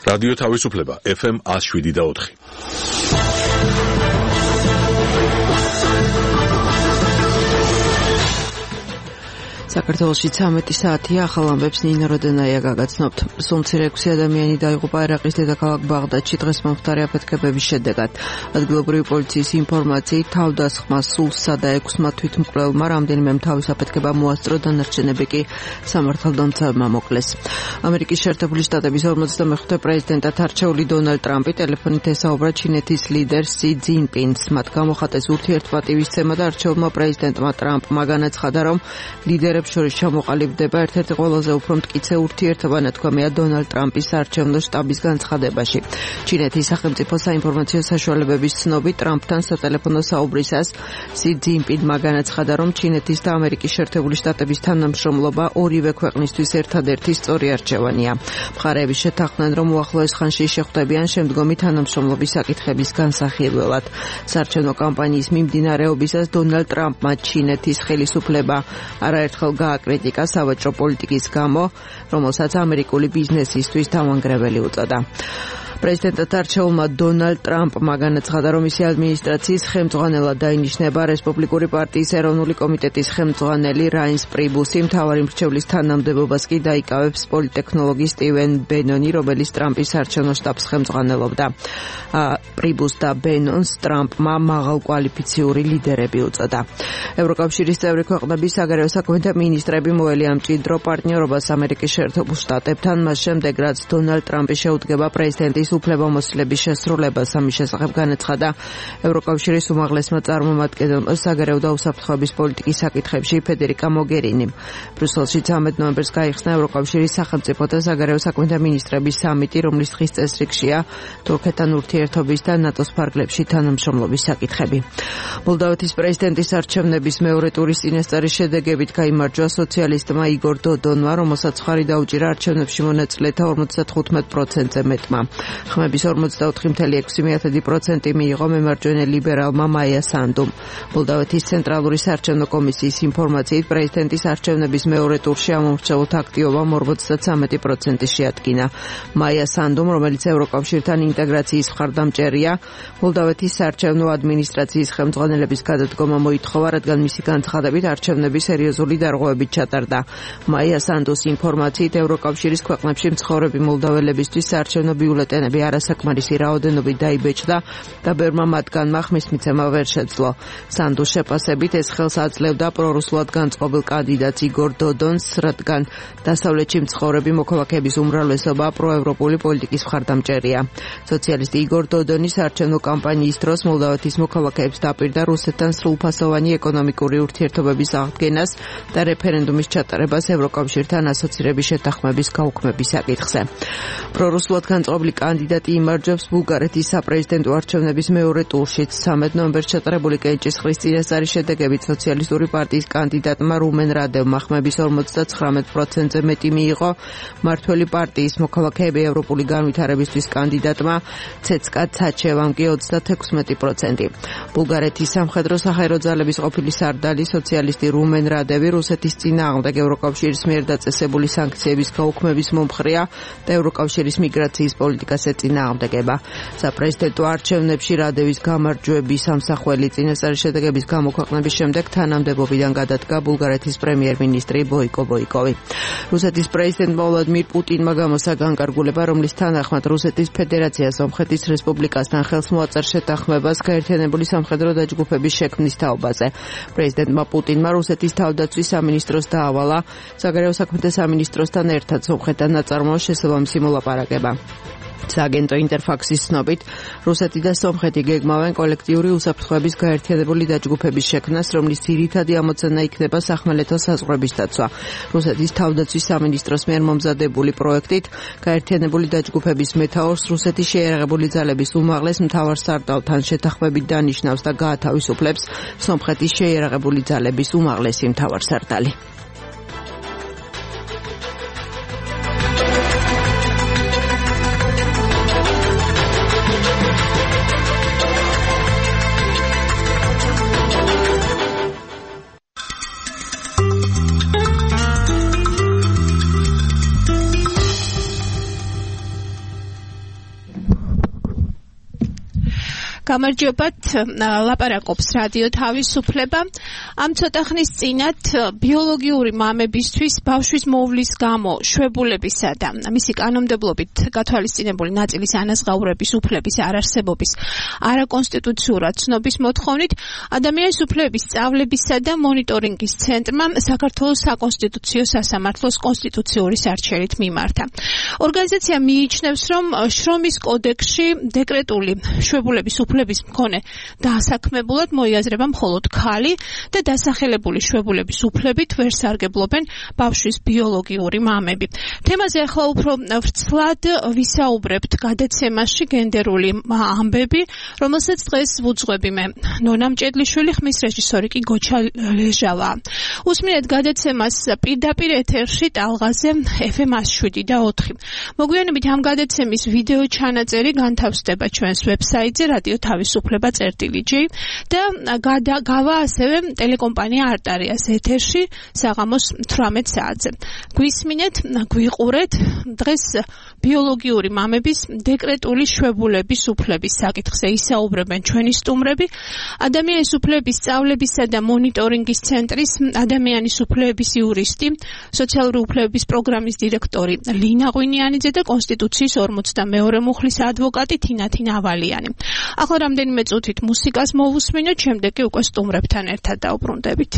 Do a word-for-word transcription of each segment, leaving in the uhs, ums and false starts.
რადიო თავისუფლება ეფ ემ one oh seven და four. საქართველოში ცამეტი საათია, ახალ ამბებს ნინო როდენაია გაგაცნობთ. სულ ექვსი ადამიანი დაიღუპა ერაყის დედაქალაქ ბაღდადში დღეს მომხდარი აფეთქებების შედეგად. ადგილობრივი პოლიციის ინფორმაციით თავდასხმა სულსა და ექვსმა თვითმკვლელმა რამდენიმე მთავის აფეთქება მოასწრო, დანარჩენები კი სამართალდამცავებმა მოკლეს. ამერიკის შეერთებული შტატების ორმოცდამეხუთე პრეზიდენტად არჩეული დონალდ ტრამპი ტელეფონით ესაუბრა ჩინეთის ლიდერს სი ძინპინს. მათ გამოხატეს ურთიერთპატივისცემა და არჩეულმა პრეზიდენტმა ტრამპმა განაცხადა, რომ ლიდერებს შორის ჩამოყალიბდება ერთ-ერთი ყველაზე უფრო მტკიცე ურთიერთობა, ნათქვამია დონალდ ტრამპის საარჩევნო შტაბის განცხადებაში. ჩინეთის სახელმწიფო საინფორმაციო საშუალებების ცნობით, ტრამპთან სატელეფონო საუბრისას სი ძინპინმა განაცხადა, რომ ჩინეთის და ამერიკის შეერთებული შტატების თანამშრომლობა ორივე ქვეყნისთვის ერთადერთი სწორი არჩევანია. მხარეები შეთანხმდნენ, რომ უახლოეს ხანში შეხვდებიან შემდგომი თანამშრომლობის საკითხების განსახილველად. საარჩევნო კამპანიის მიმდინარეობისას დონალდ ტრამპმა ჩინეთის ხელისუფლება არაერთხელ გააკრიტიკა სავაჭრო პოლიტიკის გამო, რომელსაც ამერიკული ბიზნესისთვის თავანგრეველი უწოდა. პრეზიდენტად არჩეულმა დონალდ ტრამპმა განაცხადა, რომ მისი ადმინისტრაციის ხელმძღვანელად დაინიშნება რესპუბლიკური პარტიის ეროვნული კომიტეტის ხელმძღვანელი რაინს პრიბუსი. მთავარი მრჩევლის თანამდებობას კი დაიკავებს პოლიტექნოლოგი სტივენ ბენონი, რომელიც ტრამპის საარჩევნო შტაბს ხელმძღვანელობდა. პრიბუს და ბენონს ტრამპმა მაღალკვალიფიციური ლიდერები უწოდა. ევროკავშირის წევრი ქვეყნების საგარეო საქმეთა მინისტრები მოელიან მჭიდრო პარტნიორობას ამერიკის შეერთებულ შტატებთან, მას შემდეგ რაც დონალდ ტრამპი შეუდგება პრეზიდენტის უფლებამოსილების შესრულებას. ამის შესახებ განაცხადა ევროკავშირის უმაღლესმა წარმომადგენელმა საგარეო და უსაფრთხოების პოლიტიკის საკითხებში ფედერიკა მოგერინიმ. ბრიუსელში ცამეტ ნოემბერს გაიხსნა ევროკავშირის სახელმწიფო და საგარეო საქმეთა მინისტრების სამიტი, რომლის დღის წესრიგშია თურქეთთან ურთიერთობის და ნატოს ფარგლებში თანამშრომლობის საკითხები. მოლდოვეთის პრეზიდენტის არჩევნების მეორე ტურის წინასწარი შედეგებით გაიმარჯვა სოციალისტმა იგორ დოდონმა, რომელსაც ხარი დაუჭირა არჩევნებში მონაწილეთა ორმოცდათხუთმეტ პროცენტზე მეტმა. ხმების ორმოცდაოთხი ფاصლე ექვსი პროცენტი მიიღო მემარჯვენე ლიბერალმა მაია სანდუმ. მოლდოვეთის ცენტრალური საარჩევნო კომისიის ინფორმაციით, პრეზიდენტის არჩევნების მეორე ტურში ამომრჩევლთა აქტივობამ ორმოცდათვრამეტი პროცენტი შეადგინა. მაია სანდუმ, რომელიც ევროკავშირთან ინტეგრაციის მხარდამჭერია, მოლდოვეთის საარჩევნო ადმინისტრაციის ხელმძღვანელების გადადგომა მოითხოვა, რადგან მისი განცხადებით არჩევნები სერიოზული დარღვევებით ჩატარდა. მაია სანდუმის ინფორმაციით, ევროკავშირის ქვეყნებში მცხოვრები მოლდოველებისთვის საარჩევნო ბიულეტენები არასაკმარისი რაოდენობით დაიბეჭდა და ბევრმა მათგანმა ხმის მიცემა ვერ შეძლო. სანდუს შეფასებით ეს ხელს აძლევდა პრორუსულად განწყობილ კანდიდატს იგორ დოდონს, რადგან დასავლეთში მცხოვრები მოქალაქეების უმრავლესობა პროევროპული პოლიტიკის მხარდამჭერია. სოციალისტი იგორ დოდონი საარჩევნო კამპანიის დროს მოლდოვეთის მოქალაქეებს დაპირდა რუსეთთან სრულფასოვანი ეკონომიკური ურთიერთობების აღდგენას და რეფერენდუმის ჩატარებას ევროკავშირთან ასოცირების შეთანხმების გაუქმების საკითხზე. პრორუსულად განწყობილი კანდიდატი იმარჯვებს ბულგარეთის საპრეზიდენტო არჩევნების მეორე ტურშიც. ცამეტ ნოემბერს ჩატარებული კენჭისყრის წინასწარი შედეგებით სოციალისტური პარტიის კანდიდატმა რუმენ რადევმა ხმების ორმოცდათხრამეტ პროცენტზე მეტი მიიღო. მართველი პარტიის მოქალაქეები ევროპული განვითარებისთვის კანდიდატმა ცეცკა ცაჩევამ კი ოცდათექვსმეტი პროცენტი. ბულგარეთის სამხედრო საჰაერო ძალების ყოფილი სარდალი სოციალისტი რუმენ რადევი რუსეთის წინააღმდეგ ევროკავშირის მიერ დაწესებული სანქციების გაუქმების მომხრეა და ევროკავშირის მიგრაციის პოლიტიკას ეწინააღმდეგება. საპრეზიდენტო არჩევნებში რადევის გამარჯვების ამსახველი წინასწარი შედეგების გამოქვეყნების შემდეგ თანამდებობიდან გადადგა ბულგარეთის პრემიერ-მინისტრი ბოიკო ბოიკოვი. რუსეთის პრეზიდენტმა ვლადიმირ პუტინმა გამოსცა განკარგულება, რომლის თანახმად რუსეთის ფედერაცია სომხეთის რესპუბლიკასთან ხელს მოაწერს შეთანხმებას გაერთიანებული სამხედრო დაჯგუფების შექმნის თაობაზე. პრეზიდენტმა პუტინმა რუსეთის თავდაცვის სამინისტროს დაავალა საგარეო საქმეთა სამინისტროსთან ერთად სომხეთთან ნაწარმოოს შესაბამისი მოლაპარაკება. სააგენტო ინტერფაქსის ცნობით, რუსეთი და სომხეთი გეგმავენ კოლექტიური უსაფრთხოების გაერთიანებული დაჯგუფების შექმნას, რომლის ძირითადი ამოცანა იქნება სახმელეთო საზღვრების დაცვა. რუსეთის თავდაცვის სამინისტროს მიერ მომზადებული პროექტით გაერთიანებული დაჯგუფების მეთაურს რუსეთის შეიარაღებული ძალების უმაღლეს მთავარსარდალთან შეთანხმებით დანიშნავს და გაათავისუფლებს სომხეთის შეიარაღებული ძალების უმაღლესი მთავარსარდალი. გამარჯობათ, ლაპარაკობს რადიო თავისუფლება. ამ ცოტა ხნის წინათ ბიოლოგიური მამებისთვის ბავშვის მოვლის გამო შვებულებისა და მისი კანონმდებლობით გათვალისწინებული ნაწილის ანაზღაურების უფლების არარსებობის არაკონსტიტუციურად ცნობის მოთხოვნით ადამიანის უფლებების სწავლებისა და მონიტორინგის ცენტრმა საქართველოს საკონსტიტუციო სასამართლოს კონსტიტუციური სარჩელით მიმართა. ორგანიზაცია მიიჩნევს, რომ შრომის კოდექსში დეკრეტული შვებულების უფლების მქონე დასაქმებულად მოიაზრება მხოლოდ ქალი და დასახელებული შვებულების უფლებით ვერ სარგებლობენ ბავშვის ბიოლოგიური მამები. თემაზე ახლა უფრო ვრცლად ვისაუბრებთ გადაცემაში გენდერული ამბები, რომელსაც დღეს ვუძღვები მე ნონა მჭედლიშვილი, ხმის რეჟისორი კი გოჩა ლეჟავა. უსმინეთ გადაცემას პირდაპირ ეთერში ტალღაზე ეფ ემ one oh seven და ოთხი. მოგვიანებით ამ გადაცემის ვიდეო ჩანაწერი განთავსდება ჩვენს ვებსაიტზე რადიო თავისუფლება წერტილი ჯი და გავა ასევე ტელეკომპანია არტარიას ეთერში საღამოს თვრამეტ საათზე. გვისმინეთ, გვიყურეთ, დღეს ბიოლოგიური მამების დეკრეტული შვებულების უფლების საკითხზე ისაუბრებენ ჩვენი სტუმრები, ადამიანის უფლების სწავლებისა და მონიტორინგის ცენტრის ადამიანის უფლების იურისტი, სოციალური უფლებების პროგრამის დირექტორი ლინა ღვინიანიძე და კონსტიტუციის ორმოცდამეორე მუხლის ადვოკატი თინათი ნავალიანი. ახლა რამდენიმე წუთით მუსიკას მოვუსმინოთ, შემდეგ კი უკვე სტუმრებთან ერთად დავბრუნდებით.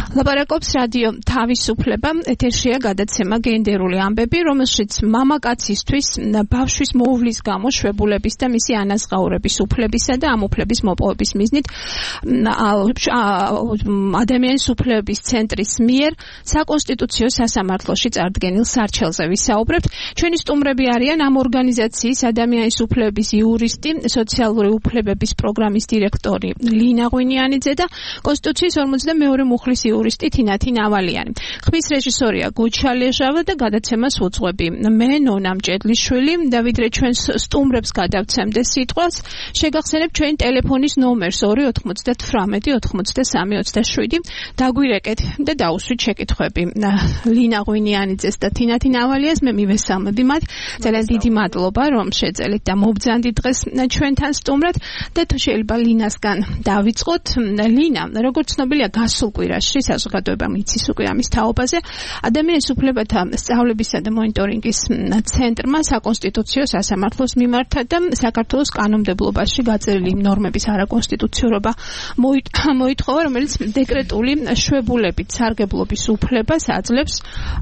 ლაპარაკობს რადიო თავისუფლება, ეთერშია გადაცემა გენდერული ამბები, რომელშიც მამაკაცისთვის ბავშვის მოუვლის გამო შვებულების და მისი ანაზღაურების უფლებისა და ამ უფლების მოპოვების მიზნით ადამიანის უფლებების ცენტრის მიერ საკონსტიტუციო სასამართლოში წარდგენილ სარჩელზე ვისაუბრებთ. ჩვენი სტუმრები არიან ამ ორგანიზაციის ადამიანის უფლებების იურისტი, სოციალური უფლებების პროგრამის დირექტორი ლინა ღვინიანიძე და კონსტიტუციის ორმოცდამეორე მუხლის იურისტი თინათი ნავალიანი. ხმის რეჟისორია გუჩა ლეჟავა და გადაცემას უძღვები მე ნონა მჭედლიშვილი და ვიდრე ჩვენ სტუმრებს გადავცემდეს სიტყვას, შეგახსენებთ ჩვენი ტელეფონის ნომერს ორი ოთხმოცდათვრამეტი ოთხმოცდასამი ოცდაშვიდი დაგვირეკეთ და დაუსვით შეკითხვები. ლინა ღვინიანიძეს და თინათი ნავალიანს მე მივესალმები მათ. ძალიან დიდი მადლობა რომ შეძელით და მობრძანდით დღეს ჩვენთან სტუმრად და თუ შეიძლება ლინასგან დავიწყოთ. ლინა, როგორც ცნობილია გასულ კვირაში საზოგადოებამ იცის უკვე ამის თაობაზე, ადამიანის უფლებათა სწავლებისა და მონიტორინგის ცენტრმა საკონსტიტუციო სასამართლოს მიმართა და საქართველოს კანონმდებლობაში გაწერილი ნორმების არაკონსტიტუციურობა მოითხოვა, რომელიც დეკრეტული შვებულებით სარგებლობის უფლებას აძლევს,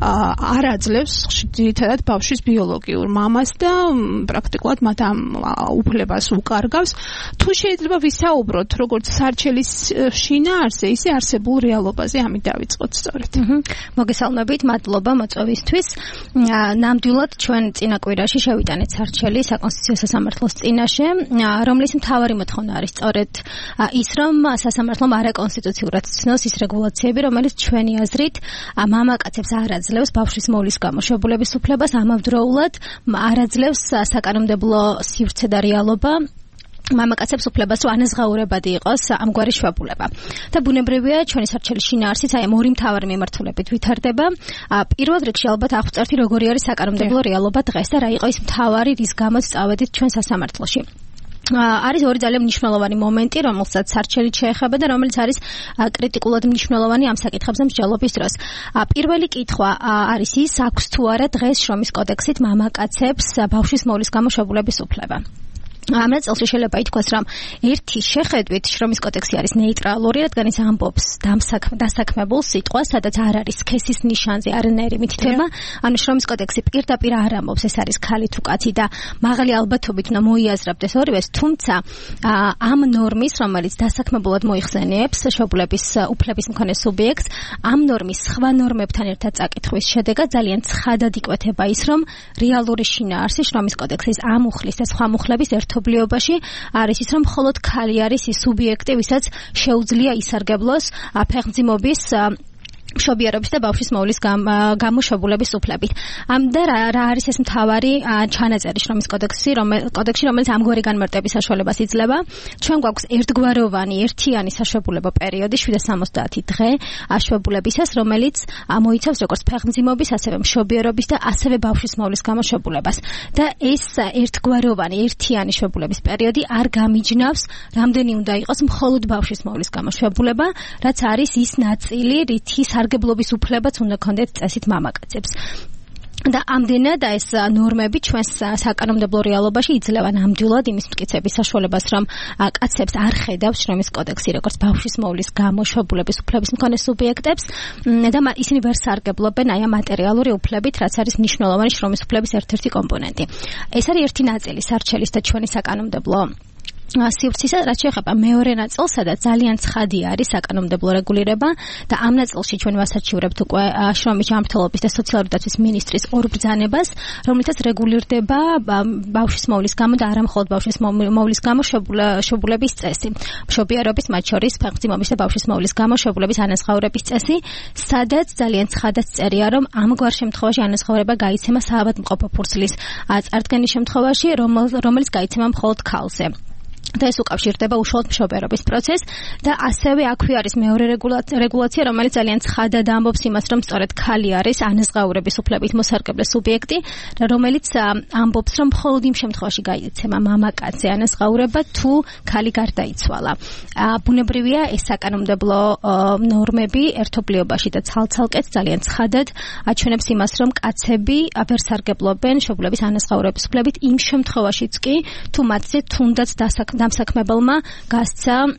არ აძლევს ძირითადად ბავშვის ბიოლოგიურ მამას და პრაქტიკულად მათ ამ უფლებას უკარგავს. თუ შეიძლება ვისაუბროთ როგორც სარჩელის შინაარსზე, ისე არსებულ რეალობაზე, ამით დავიწყოთ სწორედ. მოგესალმებით, მადლობა მოწვევისთვის. ნამდვილად ჩვენ წინა კვირაში შევიტანეთ სარჩელი საკონსტიტუციო სასამართლოს წინაშე, რომლის მთავარი მოთხოვნა არის სწორედ ის, რომ სასამართლომ არაკონსტიტუციურად ცნოს ის რეგულაციები, რომელიც ჩვენი აზრით მამაკაცებს არ აძლევს ბავშვის მოვლის გამო შვებულების უფლებას, ამავდროულად არ აძლევს საკანონმდებლო სივრცე და რეალობა მამაკაცებს უფლებას, რომ ანაზღაურებადი იყოს ამგვარი შვებულება. და ბუნებრივია, ჩვენი სარჩელის შინაარსიც აი ამ ორი მთავარი მიმართულებით ვითარდება. პირველ რიგში ალბათ აღვწერთ, როგორი არის საკანონმდებლო რეალობა დღეს და რა იყო ის მთავარი, რის გამოც წავედით ჩვენ სასამართლოში. არის ორი ძალიან მნიშვნელოვანი მომენტი, რომელსაც სარჩელით შეეხება და რომელიც არის კრიტიკულად მნიშვნელოვანი ამ საკითხებზე მსჯელობის დროს. პირველი კითხვა არის ის, აქვს თუ არა დღეს შრომის კოდექსით მამაკაცებს ბავშვის მოვლის გამო შვებულების უფლება. ამ ნაწილში შეიძლება ითქვას, რომ ერთი შეხედვით შრომის კოდექსი არის ნეიტრალური, რადგან ის ამბობს დასაქმებულ სიტყვას, სადაც არ არის სქესის ნიშანზე არანაირი მითითება. ანუ შრომის კოდექსი პირდაპირ არ ამბობს, ეს არის ქალი თუ კაცი და მაღალი ალბათობით უნდა მოიაზრებდეს ორივეს, თუმცა ამ ნორმის, რომელიც დასაქმებულად მოიხსენიებს შვებულების უფლების მქონე სუბიექტს, ამ ნორმის სხვა ნორმებთან ერთად წაკითხვის შედეგად ძალიან ცხადად იკვეთება ის, რომ რეალური შინაარსი შრომის კოდექსის ამ მუხლის და სხვა მუხლების ერთობლიობაში არის ის, რომ მხოლოდ ქალი არის ის სუბიექტი, ვისაც შეუძლია ისარგებლოს ფეხმძიმობის მშობიარობის და ბავშვის მოვლის გამო შვებულების უფლებით. ამ და რა არის ეს მთავარი ჩანაწერი შრომის კოდექსში, კოდექსში, რომელიც ამგვარი განმარტების საშუალებას იძლევა. ჩვენ გვაქვს ერთგვაროვანი, ერთიანი საშვებულება პერიოდი შვიდ სამოცდაათი დღე შვებულებისას, რომელიც მოიცავს როგორც ფეხმძიმობის, ასევე მშობიარობის და ასევე ბავშვის მოვლის გამო შვებულებას. და ეს ერთგვაროვანი, ერთიანი შვებულების პერიოდი არ გამიჯნავს, რამდენი უნდა იყოს მხოლოდ ბავშვის მოვლის გამო შვებულება, რაც არის ის ნაწილი, რითი სარგებლობის უფლებაც უნდა ქონდეთ წესით მამაკაცებს. და ამდენად ეს ნორმები ჩვენს საკანონმდებლო რეალობაში იძლევა ნამდვილად იმის მტკიცების საშუალებას, რომ კაცებს არ ხედავს შრომის კოდექსი როგორც ბავშვის მოვლის გამო შვებულების უფლების მქონე სუბიექტებს და ისინი ვერ სარგებლობენ აი ამ მატერიალური უფლებით, რაც არის მნიშვნელოვანი შრომის უფლების ერთ-ერთი კომპონენტი. ეს არის ერთი ნაწილი სარჩელის და ჩვენი საკანონმდებლო სივრცისა, რაც შეეხება მეორე ნაწილს, სადაც ძალიან ცხადი არის საკანონმდებლო რეგულირება და ამ ნაწილში ჩვენ ვასაჩივრებთ უკვე შრომის ჯანმრთელობის და სოციალური დაცვის მინისტრის ორ ბრძანებას, რომლითაც რეგულირდება ბავშვის მოვლის გამო და არა მხოლოდ ბავშვის მოვლის გამო შვებულების წესი, მშობიარობის, მათ შორის ფეხმძიმობის და ბავშვის მოვლის გამო შვებულების ანაზღაურების წესი, სადაც ძალიან ცხადად წერია, რომ ამგვარ შემთხვევაში ანაზღაურება გაიცემა საავადმყოფო ფურცლის წარდგენის შემთხვევაში, რომელიც გაიცემა მხოლოდ ქალზე. და ეს უკავშირდება უშუალოდ მშობიარობის პროცესს და ასევე აქვე არის მეორე რეგულაცია, რომელიც ძალიან ცხადად ამბობს იმას, რომ სწორედ ქალი არის ანაზღაურების უფლებით მოსარგებლე სუბიექტი, რომელიც ამბობს, რომ მხოლოდ იმ შემთხვევაში გაიცემა მამაკაცზე ანაზღაურება, თუ ქალი გარდაიცვალა. ბუნებრივია, ეს საკანონმდებლო ნორმები ერთობლიობაში და ცალ-ცალკეთ ძალიან ცხადად აჩვენებს იმას, რომ კაცები ვერ სარგებლობენ შვებულების ანაზღაურების უფლებით იმ შემთხვევაშიც კი, თუ მათზე თუნდაც დასაქმებელმა გასცა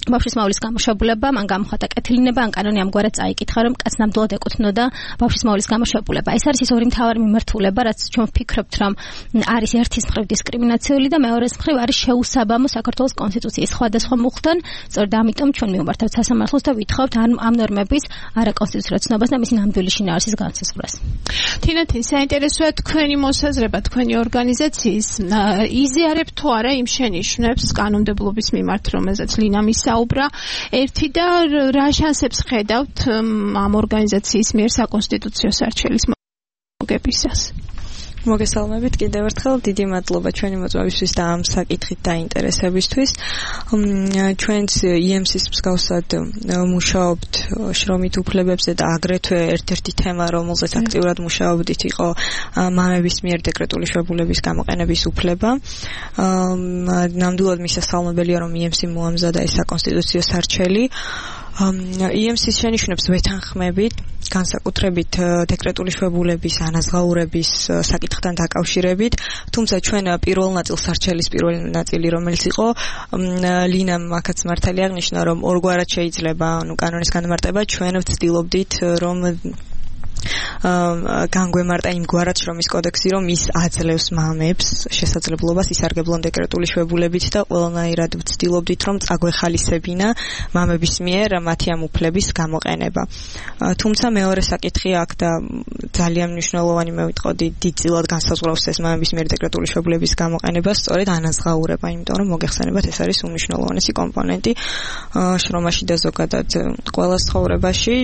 ბავშვის მოვლის გამოშვებულება, მან გამოხატა კეთილინება, ან კანონი ამგვარად წაიკითხა, რომ კაცს ნამდვილად ეკუთვნოდა ბავშვის მოვლის გამოშვებულება. ეს არის ის ორი მთავარი მიმართულება, რაც ჩვენ ვფიქრობთ, რომ არის ერთის მხრივ დისკრიმინაციული და მეორეს მხრივ არის შეუსაბამო საქართველოს კონსტიტუციის სხვადასხვა მუხტთან. სწორედ ამიტომ ჩვენ მივმართავთ სასამართლოს და ვითხოვთ ამ ამ ნორმების არაკონსტიტუციურ ცნობას და მისი ნამდვილი შინაარსის განსაზღვრას. თინათი, საინტერესოა თქვენი მოსაზრება, თქვენი ორგანიზაციის იზიარებთ თუ არა იმ შენიშვნებს კანონმდებლობის მიმართ, რომელზეც ლინა მისაუბრა. ერთი და რა შანსებს ხედავთ ამ ორგანიზაციის მიერ საკონსტიტუციო სარჩელის მოგებისას? მოგესალმებით კიდევ ერთხელ, დიდი მადლობა ჩვენი მოწვევისთვის და ამ საკითხით დაინტერესებისთვის. ჩვენც ი ემ სის მსგავსად მუშაობთ შრომით უფლებებზე და აგრეთვე ერთ-ერთი თემა, რომელზეც აქტიურად მუშაობდით, იყო მამების მიერ დეკრეტული შვებულების გამოყენების უფლება. ნამდვილად მისასალმებელია, რომ ი ემ სი მოამზადა ეს საკონსტიტუციო სარჩელი. ი ემ სის შენიშვნებს ვეთანხმებით, განსაკუთრებით დეკრეტული შვებულების ანაზღაურების საკითხთან დაკავშირებით, თუმცა ჩვენ პირველ ნაწილს სარჩელის პირველი ნაწილი, რომელიც იყო, ლინამ აქაც მართალი აღნიშნა, რომ ორგვარად შეიძლება, ანუ კანონის განმარტება, ჩვენ ვცდილობდით, რომ განგვემარტა იმგვარად შრომის კოდექსი, რომ ის აძლევს მამებს შესაძლებლობას ისარგებლონ დეკრეტული შვებულებით და ყველანაირად ვცდილობდით, რომ წაგვეხალისებინა მამების მიერ მათი ამ უფლების გამოყენება. თუმცა მეორე საკითხი აქ და ძალიან მნიშვნელოვანი, მე ვიტყოდი, დიდწილად განსაზღვრავს ეს მამების მიერ დეკრეტული შვებულების გამოყენება, სწორედ ანაზღაურება, იმიტომ რომ მოგეხსენებათ, ეს არის უმნიშვნელოვანესი კომპონენტი შრომაში და ზოგადად ყველა ცხოვრებაში.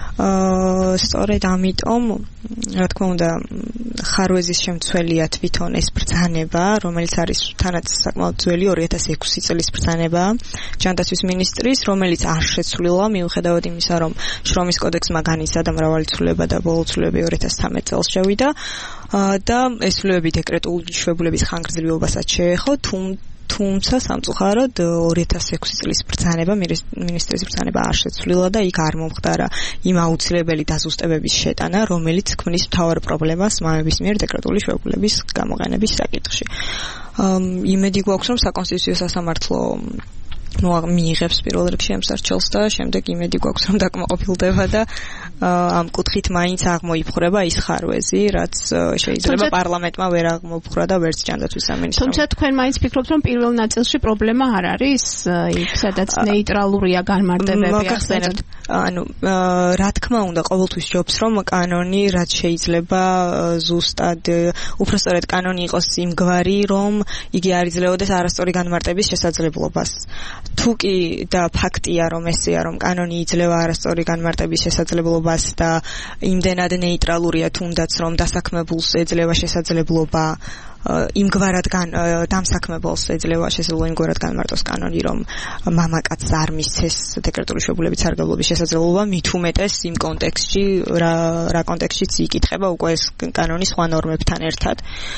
სწორედ ამ ამიტომ, რა თქმა უნდა, ხარვეზის შემცველია თვითონ ეს ბრძანება, რომელიც არის თანაც საკმაოდ ძველი ორი ათას ექვსი წლის ბრძანება ჯანდაცვის მინისტრის, რომელიც არ შეცვლილა მიუხედავად იმისა, რომ შრომის კოდექსმა განიცადა მრავალი ცვლილება და ბოლო ცვლილებები ორი ათას თერთმეტ წელს შევიდა და ეს ცვლილებები დეკრეტული შვებულების ხანგრძლივობასაც შეეხო, თუმცა თუმცა სამწუხაროდ ორი ათას ექვსი წლის ბრძანება, მინისტრის ბრძანება არ შეცვლილა და იქ არ მომხდარა იმ აუცილებელი დაზუსტებების შეტანა, რომელიც ქმნის მთავარ პრობლემას მამების მიერ დეკრეტული შვებულების გამოყენების საკითხში. იმედი გვაქვს, რომ საკონსტიტუციო სასამართლო მიიღებს პირველ რიგში ამ სარჩელს და შემდეგ იმედი გვაქვს, რომ დაკმაყოფილდება და ამ კუთხით მაინც აღმოიფხვრება ის ხარვეზი, რაც შეიძლება პარლამენტმა ვერ აღმოფხვრა და ვერც ჯანდაცვის სამინისტრომ. თუმცა თქვენ მაინც ფიქრობთ, რომ პირველ ნაწილში პრობლემა არ არის, იქ სადაც ნეიტრალურია განმარტებები ახსენებთ. ანუ რა თქმა უნდა, ყოველთვის ჯობს, რომ კანონი რაც შეიძლება ზუსტად, უпростоრედ კანონი იყოს იმგვარი, რომ იგი არ იძლეოდეს არასწორი განმარტების შესაძლებლობას. თუკი და ფაქტია, რომ ესეა, რომ კანონი იძლევა არასწორი განმარტების შესაძლებლობას და იმდენად ნეიტრალურია თუნდაც, რომ დასაქმებულს ეძლევა შესაძლებლობა იმგვარად დამსაქმებელს ეძლევა შესაძლებლობა იმგვარად განმარტოს კანონი, რომ მამაკაცს არ მისცეს დეკრეტული შვებულების სარგებლობის შესაძლებლობა, მით უმეტეს იმ კონტექსტში, რა რა კონტექსტშიც იკითხება უკვე ეს კანონი სხვა ნორმებთან ერთად.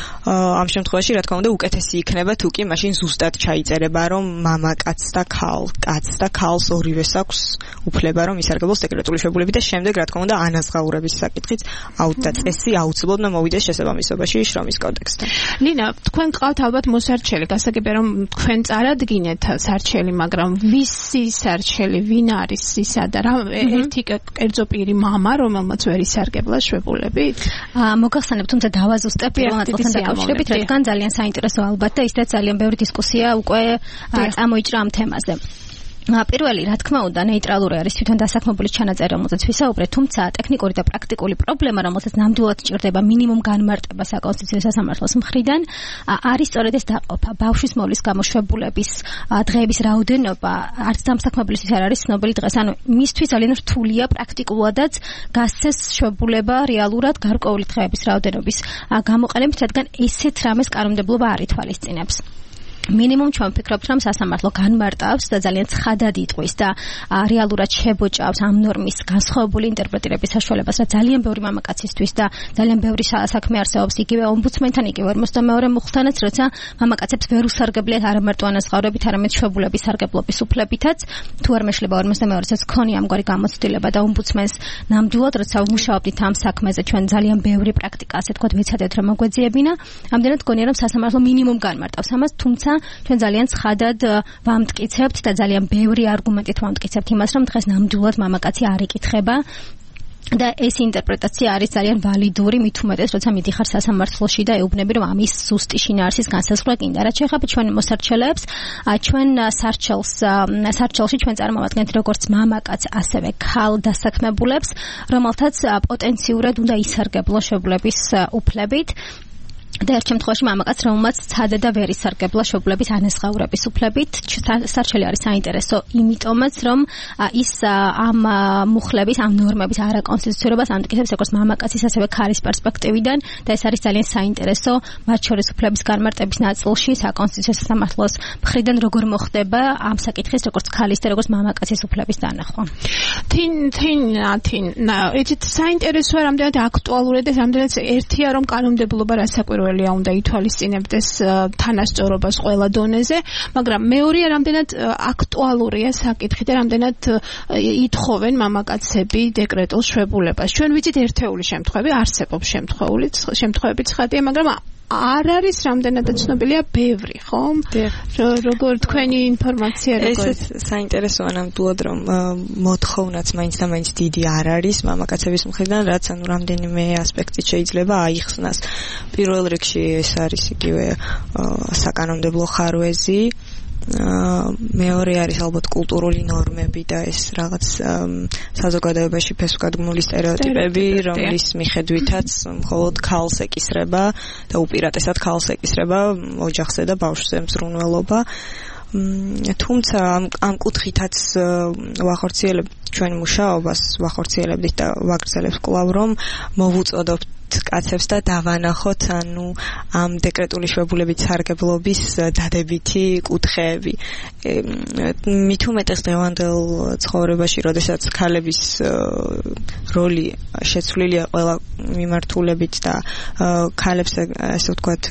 ამ შემთხვევაში, რა თქმა უნდა, უკეთესი იქნება თუ კი მაშინ ზუსტად ჩაიწერება, რომ მამაკაცს და ქალ, კაცს და ქალს ორივეს აქვს უფლება, რომ ისარგებლოს დეკრეტული შვებულები და შემდეგ, რა თქმა უნდა, ანაზღაურების საკითხიც და წესი აუცილებლად მოვიდეს შესაბამისობაში შრომის კოდექსთან. ლინა, თქვენ ყავთ ალბათ მოსარჩელი, გასაგებია რომ თქვენ წარადგინეთ სარჩელი, მაგრამ ვისი სარჩელი, ვინ არის ისა და რა ერთი კერძო პირი მამა, რომელმაც ვერ ისარგებლა შვებულებით? მოგახსენებთ, თუმცა დავაზუსტებ პირველ ნაწილთან დაკავშირებით, რადგან ძალიან საინტერესო ალბათ და ისედაც ძალიან ბევრი დისკუსია უკვე წამოიჭრა ამ თემაზე. პირველი, რა თქმა უნდა, ნეიტრალური არის თვითონ დასაქმებულის ჩანაწერი, რომელზეც ვისაუბრეთ, თუმცა ტექნიკური და პრაქტიკული პრობლემა, რომელსაც ნამდვილად ჭირდება მინიმუმ განმარტება საკონსტიტუციო სასამართლოს მხრიდან, არის სწორედ ეს დაყოფა. ბავშვის მოვლის გამოშვებულების დღეების რაოდენობა არც დამსაქმებლის არ არის ცნობილი დღეს. ანუ მისთვის ძალიან რთულია პრაქტიკულადაც გასცეს შვებულება რეალურად გარკვეული დღეების რაოდენობის გამოყენებით, რადგან ესეთ რამეს კანონმდებლობა არ ითვალისწინებს. მინიმუმ ჩვენ ვფიქრობთ, რომ სასამართლო განმარტავს და ძალიან ცხადად იტყვის და რეალურად შებოჭავს ამ ნორმის განსხვავებული ინტერპრეტირების საშუალებას, რაც ძალიან ბევრი მამაკაცისთვის და ძალიან ბევრი საქმე არსებობს იგივე ომბუდსმენთან, იგივე ორმოცდამეორე მუხტთანაც, როცა მამაკაცებს ვერ უსარგებლიათ არა მარტო ანაზღაურებით, არამედ შვებულების სარგებლობის უფლებითაც. თუ არ მეშლება ორმოცდამეორესაც ქონია ამგვარი გამოცდილება და ომბუდსმენს ნამდვილად, როცა ვმუშაობდით ამ საქმეზე, ჩვენ ძალიან ბევრი პრაქტიკა, ასე თქვა, ვეცადეთ რომ მოგვეძიებინა. ამდენად გონია, რომ სასამართლო მინიმუმ განმარტავს ამას, თუმცა როცა ჩვენ ძალიან ცხადად ვამტკიცებთ და ძალიან ბევრი არგუმენტით ვამტკიცებთ იმას, რომ დღეს ნამდვილად მამაკაცი არ იკითხება და ეს ინტერპრეტაცია არის ძალიან ვალიდური, მით უმეტეს, როცა მიდიხარ სასამართლოში და ეუბნები, რომ ამის ზუსტი შინაარსის განსაზღვრა კიდე. რაც შეეხება ჩვენ მოსარჩელეებს, ჩვენ სარჩელს სარჩელში ჩვენ წარმოვადგენთ როგორც მამაკაც, ასევე ქალ დასაქმებულებს, რომელთაც პოტენციურად უნდა ისარგებლო შეუძლების უფლებით. და ერთ შემთხვევაში მამაკაც, რომელმაც ცადა და ვერ ისარგებლა შეუძლების ანაზღაურების უფლებით, სარჩელი არის საინტერესო იმიტომაც, რომ ის ამ მუხლების, ამ ნორმების არაკონსტიტუციურობას ამტკიცებს როგორც მამაკაცის, ასევე ქალის პერსპექტივიდან და ეს არის ძალიან საინტერესო მათ შორის უფლების განმარტების ნაწილში საკონსტიტუციო სასამართლოს მხრიდან როგორ მოხდება ამ საკითხის როგორც ქალის და როგორც მამაკაცის უფლების დანახვა. თინ თინ თინ ეცეთ საინტერესოა, რამდენად აქტუალურია და რამდენად ერთია, რომ კანონმდებლობა რასაკვირველია უნდა ითვალისწინებდეს თანასწორობას ყველა დონეზე, მაგრამ მეორეა, რამდენად აქტუალურია საკითხი და რამდენად ითხოვენ მამაკაცები დეკრეტულ შვებულებას. ჩვენ ვიცით ერთეული შემთხვევები, არსებობს შემთხვეულიც, შემთხვევებიც ხადია, მაგრამ არ არის რამდენადაც ცნობილია ბევრი, ხო? როგორ თქვენი ინფორმაცია როგორ? ეს საინტერესოა ნამდვილად, რომ მოთხოვნაც მაინც და მაინც დიდი არ არის მამაკაცების მხრიდან, რაც ანუ რამდენიმე ასპექტით შეიძლება აიხსნას. პირველ რიგში ეს არის იგივე საკანონმდებლო ხარვეზი, მეორე არის ალბათ კულტურული ნორმები და ეს რაღაც საზოგადოებაში ფესვგადგმული სტერეოტიპები, რომლის მიხედვითაც მხოლოდ ქალს ეკისრება და უპირატესად ქალს ეკისრება ოჯახზე და ბავშვზე მზრუნველობა. თუმცა ამ, ამ კუთხითაც ვახორციელებთ ჩვენ მუშაობას, ვახორციელებთ და ვაგრძელებთ კვლავ, რომ მოვუწოდოთ კაცებს და დავანახოთ ანუ ამ დეკრეტული შვებულებით სარგებლობის დადებითი კუთხეები. მით უმეტეს დღევანდელ ცხოვრებაში, როდესაც ქალების როლი შეცვლილია ყველა მიმართულებით და ქალებს ასე ვთქვათ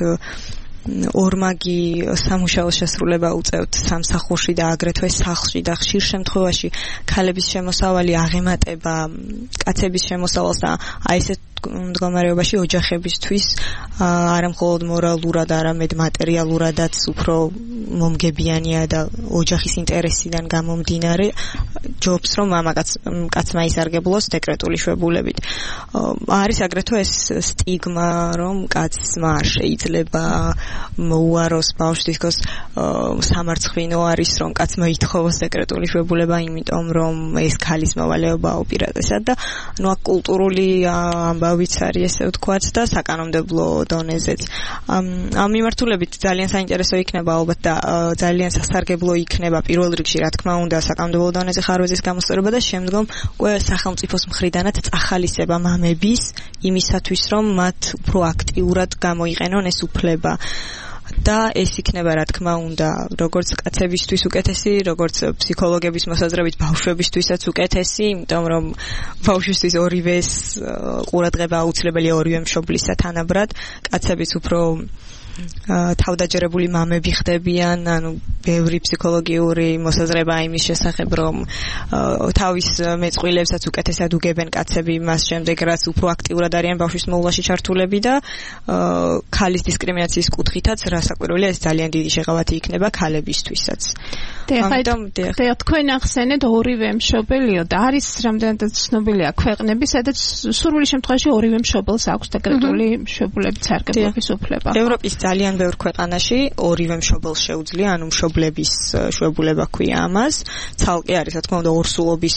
ორმაგი სამუშაო შესრულება უწევთ სამსახურში და აგრეთვე სახლში და ხშირ შემთხვევაში ქალების შემოსავალი აღემატება კაცების შემოსავალს და აი ესეთ მდგომარეობაში ოჯახებისთვის არა მხოლოდ მორალურად, არამედ მატერიალურადაც უფრო მომგებიანია და ოჯახის ინტერესიდან გამომდინარე ჯობს, რომ მამაკაც კაცმა ისარგებლოს დეკრეტული შვებულებით. არის აგრეთვე ეს სტიგმა, რომ კაცმა არ შეიძლება მოუაროს ბავშვს, თქოს სამარცხვინო არის, რომ კაცმა ითხოვოს დეკრეტული შვებულება, იმიტომ რომ ეს ქალის მოვალეობაა უპირატესად და ნუ აქ კულტურული ამბავიც არის, ესე ვთქვათ, და საკანონმდებლო დონეზეც. ამ მიმართულებით ძალიან საინტერესო იქნება ალბათ და ძალიან სასარგებლო იქნება პირველ რიგში, რა თქმა უნდა, საკანონმდებლო დონეზე ხარვეზის გამოსწორება და შემდგომ უკვე სახელმწიფოს მხრიდანაც წახალისება მამების იმისათვის, რომ მათ უფრო აქტიურად გამოიყენონ ეს უფლება. და ეს იქნება რა თქმა უნდა როგორც კაცებისთვის უკეთესი, როგორც ფსიქოლოგების მოსაზრებით ბავშვებისთვისაც უკეთესი, იმიტომ რომ ბავშვისთვის ორივეს ყურადღება აუცილებელია ორივე მშობლისა თანაბრად, კაცებიც უფრო თავდაჯერებული მამები ხდებიან, ანუ ბევრი ფსიქოლოგიური მოსაზრება იმის შესახებ, რომ თავის მეწყვილებსაც უკეთესად უგებენ კაცები, მას შემდეგ რაც უფრო აქტიურად არიან ბავშვის მოვლაში ჩართულები და ქალის დისკრიმინაციის კუთხითაც რასაკვირველია ეს ძალიან დიდი შეღავათი იქნება ქალებისთვისაც. ამიტომ თქვენ ახსენეთ ორივე მშობელიო და არის რამდენადაც ცნობილია ქვეყნები, სადაც სურვილი შემთხვევაში ორივე მშობელს აქვს დეკრეტული შვებულებით სარგებლობის უფლება. ევროპის ძალიან ბევრ ქვეყანაში ორივე მშობელს შეუძლია, ანუ მშობლების შვებულება ქვია ამას. ცალკე არის, რა თქმა უნდა, ორსულობის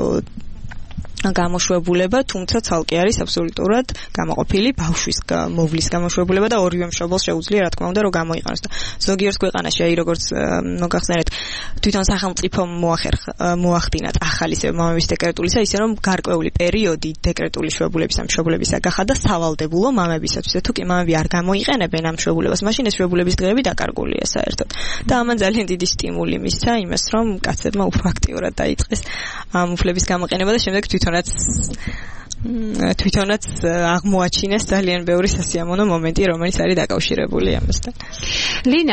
გამოშვებულება, თუმცა ცალკე არის აბსოლუტურად გამოყოფილი ბავშვის მოვლის გამოშვებულება და ორივე მშობელს შეუძლია, რა თქმა უნდა, რომ გამოიყენოს. და ზოგიერთ ქვეყანაში, აი როგორც მოგახსენეთ, თვითონ სახელმწიფომ მოახდინა ახალისება მამების დეკრეტულისა, ისე რომ გარკვეული პერიოდი დეკრეტული შვებულების ამ მშობლებისა გახადა სავალდებულო მამებისათვის. და თუ კი მამები არ გამოიყენებენ ამ შვებულებას, მაშინ ეს შვებულების დღეები დაკარგულია საერთოდ. და ამან ძალიან დიდი სტიმული მისცა იმას, რომ კაცებმა უფრო აქტიურად დაიწყეს ამ უფლების გამოყენება და შემდეგ თვითონ რაც თვითონაც აღმოაჩინეს ძალიან ბევრი სასიამოვნო მომენტი, რომელიც არის დაკავშირებული ამასთან. ლინა,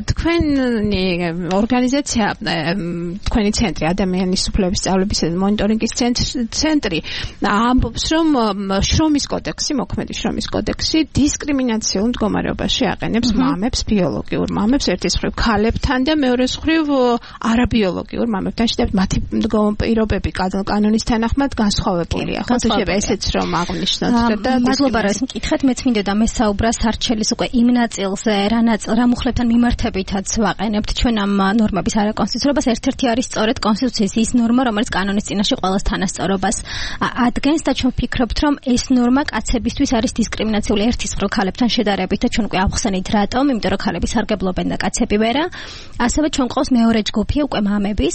თქვენი ორგანიზაცია, თქვენი ცენტრი, ადამიანის უფლებების სწავლებისა და მონიტორინგის ცენტრი ამბობს, რომ შრომის კოდექსი, მოქმედი შრომის კოდექსი დისკრიმინაციულ მდგომარეობაში აყენებს მამებს, ბიოლოგიურ მამებს, ერთის მხრივ ქალებთან და მეორეს მხრივ არაბიოლოგიურ მამებთან, შეიძლება მათი პირობები კანონის თანახმად განსხვავებულია. ხო, შეიძლება ესეც რომ აღნიშნოთ და მადლობა რომ მკითხეთ, მეც მინდოდა მესაუბრა სარჩელის უკვე იმ ნაწილზე, რა ნაწილ რა მუხლებთან მიმართებითაც ვაყენებთ ჩვენ ამ ნორმების არაკონსტიტუციურობას. ერთ-ერთი არის სწორედ კონსტიტუციის ის ნორმა, რომელიც კანონის წინაშე ყველას თანასწორობას ადგენს და ჩვენ ვფიქრობთ, რომ ეს ნორმა კაცებისთვის არის დისკრიმინაციული ერთის მხრივ ქალებთან შედარებით და ჩვენ უკვე ავხსენით რატომ, იმიტომ რომ ქალები სარგებლობენ და კაცები ვერა. ასევე ჩვენ ყავს მეორე ჯგუფი უკვე მამების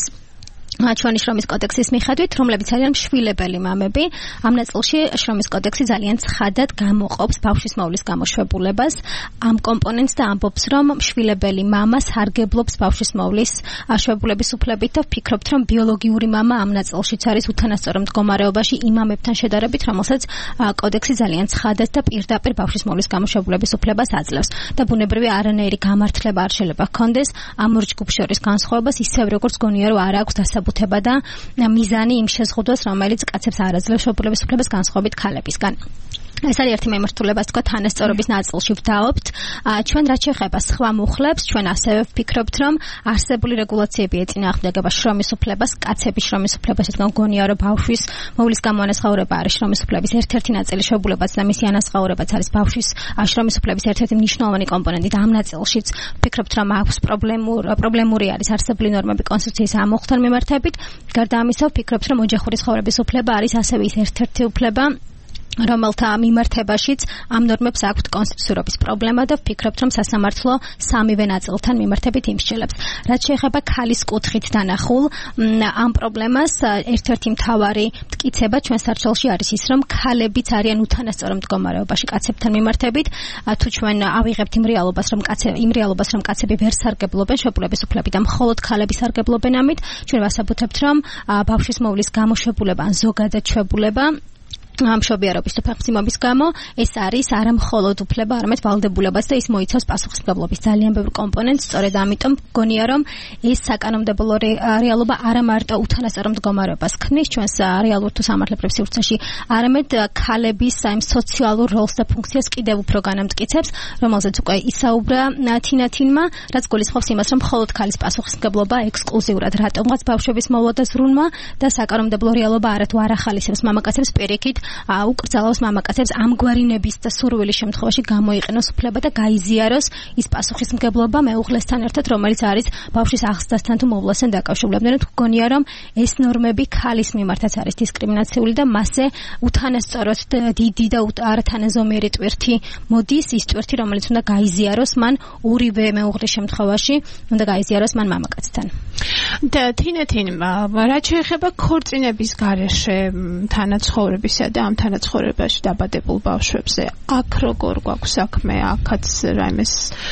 ჩვენი შრომის კოდექსის მიხედვით, რომლებიც არიან შვილებელი მამები. ამ ნაწილში შრომის კოდექსი ძალიან ცხადად გამოყოფს ბავშვის მოვლის გამოშვებულებას, ამ კომპონენტს და ამბობს, რომ შვილებელი მამა სარგებლობს ბავშვის მოვლის აშვებულების უფლებით და ვფიქრობთ, რომ ბიოლოგიური მამა ამ ნაწილშიც არის უთანასწორო მდგომარეობაში იმ მამებთან შედარებით, რომელსაც კოდექსი ძალიან ცხადად და პირდაპირ ბავშვის მოვლის გამოშვებულების უფლებას აძლევს. და ბუნებრივი არანაირი გამართლება არ შეიძლება ჰქონდეს ამ ორ ჯგუფს შორის განსხვავებას, ისევ როგორც გონია, რომ არ აქვს დასაბუთება და მიზანი იმ შეზღუდვას, რომელიც კაცებს არ აძლევს შობილების უფლებას განსხვავებით ქალებისგან. ეს არის ერთი მემართულება, ასე თქვა, თანასწორობის ნაწილში ვდაობთ. ჩვენ რაც შეეხება სხვა მუხლებს, ჩვენ ასევე ვფიქრობთ, რომ არსებული რეგულაციები ეწინააღმდეგება შრომის უფლებას, კაცების შრომის უფლებას, რადგან გონია, რომ ბავშვის მოვლის გამონასხაურება არის შრომის უფლების ერთ-ერთი ნაწილი, შობილებაც და მისი ანასხაურებაც არის ბავშვის შრომის უფლების ერთ-ერთი მნიშვნელოვანი კომპონენტი და ამ ნაწილშიც ვფიქრობთ, რომ აქვს პრობლემურ პრობლემური არის არსებული ნორმები კონსტიტუციის ამ მუხლთან მიმართებით. გარდა ამისა, ვფიქრობთ, რომ ოჯახური ცხოვრების უფლება არის ასევე ის ერთ-ერთი უფლება, რომელთა მიმართებაშიც ამ ნორმებს აქვთ კონსტიტუციურობის პრობლემა და ვფიქრობთ, რომ სასამართლო სამივე ნაწილთან მიმართებით იმსჯელებს. რაც შეეხება ქალის კუთხით დანახულ ამ პრობლემას, ერთ-ერთი მთავარი მტკიცება ჩვენ სარჩელში არის ის, რომ ქალებიც არიან უთანასწორო მდგომარეობაში კაცებთან მიმართებით. თუ ჩვენ ავიღებთ იმ რეალობას, რომ კაცები იმ რეალობას, რომ კაცები ვერ სარგებლობენ შობილების უფლებით და მხოლოდ ქალები სარგებლობენ ამით, ჩვენ ვასაბუთებთ, რომ ბავშვის მოვლის გამოშვებულება ან ზოგადად შვებულება მშობიარობის უფლებების გამო ეს არის არა მხოლოდ უფლება, არამედ ვალდებულებაც და ის მოიცავს პასუხისმგებლობის ძალიან ბევრ კომპონენტს. სწორედ ამიტომ გონია, რომ ეს საკანონმდებლო რეალობა არა მარტო უთანასწორო მდგომარეობას ქმნის ჩვენს რეალურ თუ სამართლებრივ სივრცეში, არამედ ქალების აი სოციალურ როლს და ფუნქციას კიდევ უფრო განამტკიცებს, რომელზეც უკვე ისაუბრა თინათინმა, რაც გულისხმობს იმას, რომ მხოლოდ ქალის პასუხისმგებლობა ექსკლუზიურად რატომღაც ბავშვების მოვლა და ზრუნვა და საკანონმდებლო რეალობა არათუ არ ახალისებს მამაკაცებს პირიქით უკრძალავს მამაკაცებს ამგვარინების და სურვილის შემთხვევაში გამოიყენოს უფლება და გაიზიაროს ის პასუხისმგებლობა მეუღლესთან ერთად, რომელიც არის ბავშვის აღზრდასთან თუ მოვლასთან დაკავშირებული. თუ გონია, რომ ეს ნორმები ქალის მიმართაც არის დისკრიმინაციული და მასზე უთანასწოროდ დიდი და არათანაზომიერი ტვირთი მოდის, ის ტვირთი, რომელიც უნდა გაიზიაროს მან ორივე მეუღლის შემთხვევაში, უნდა გაიზიაროს მან მამაკაცთან. და თინათინ, რაც შეეხება ქორწინების გარეშე თანაცხოვრებისა და ამ თანაცხოვრებაში დაბადებულ ბავშვებზე, აქ როგორ გვაქვს საქმე? აქაც რაიმეს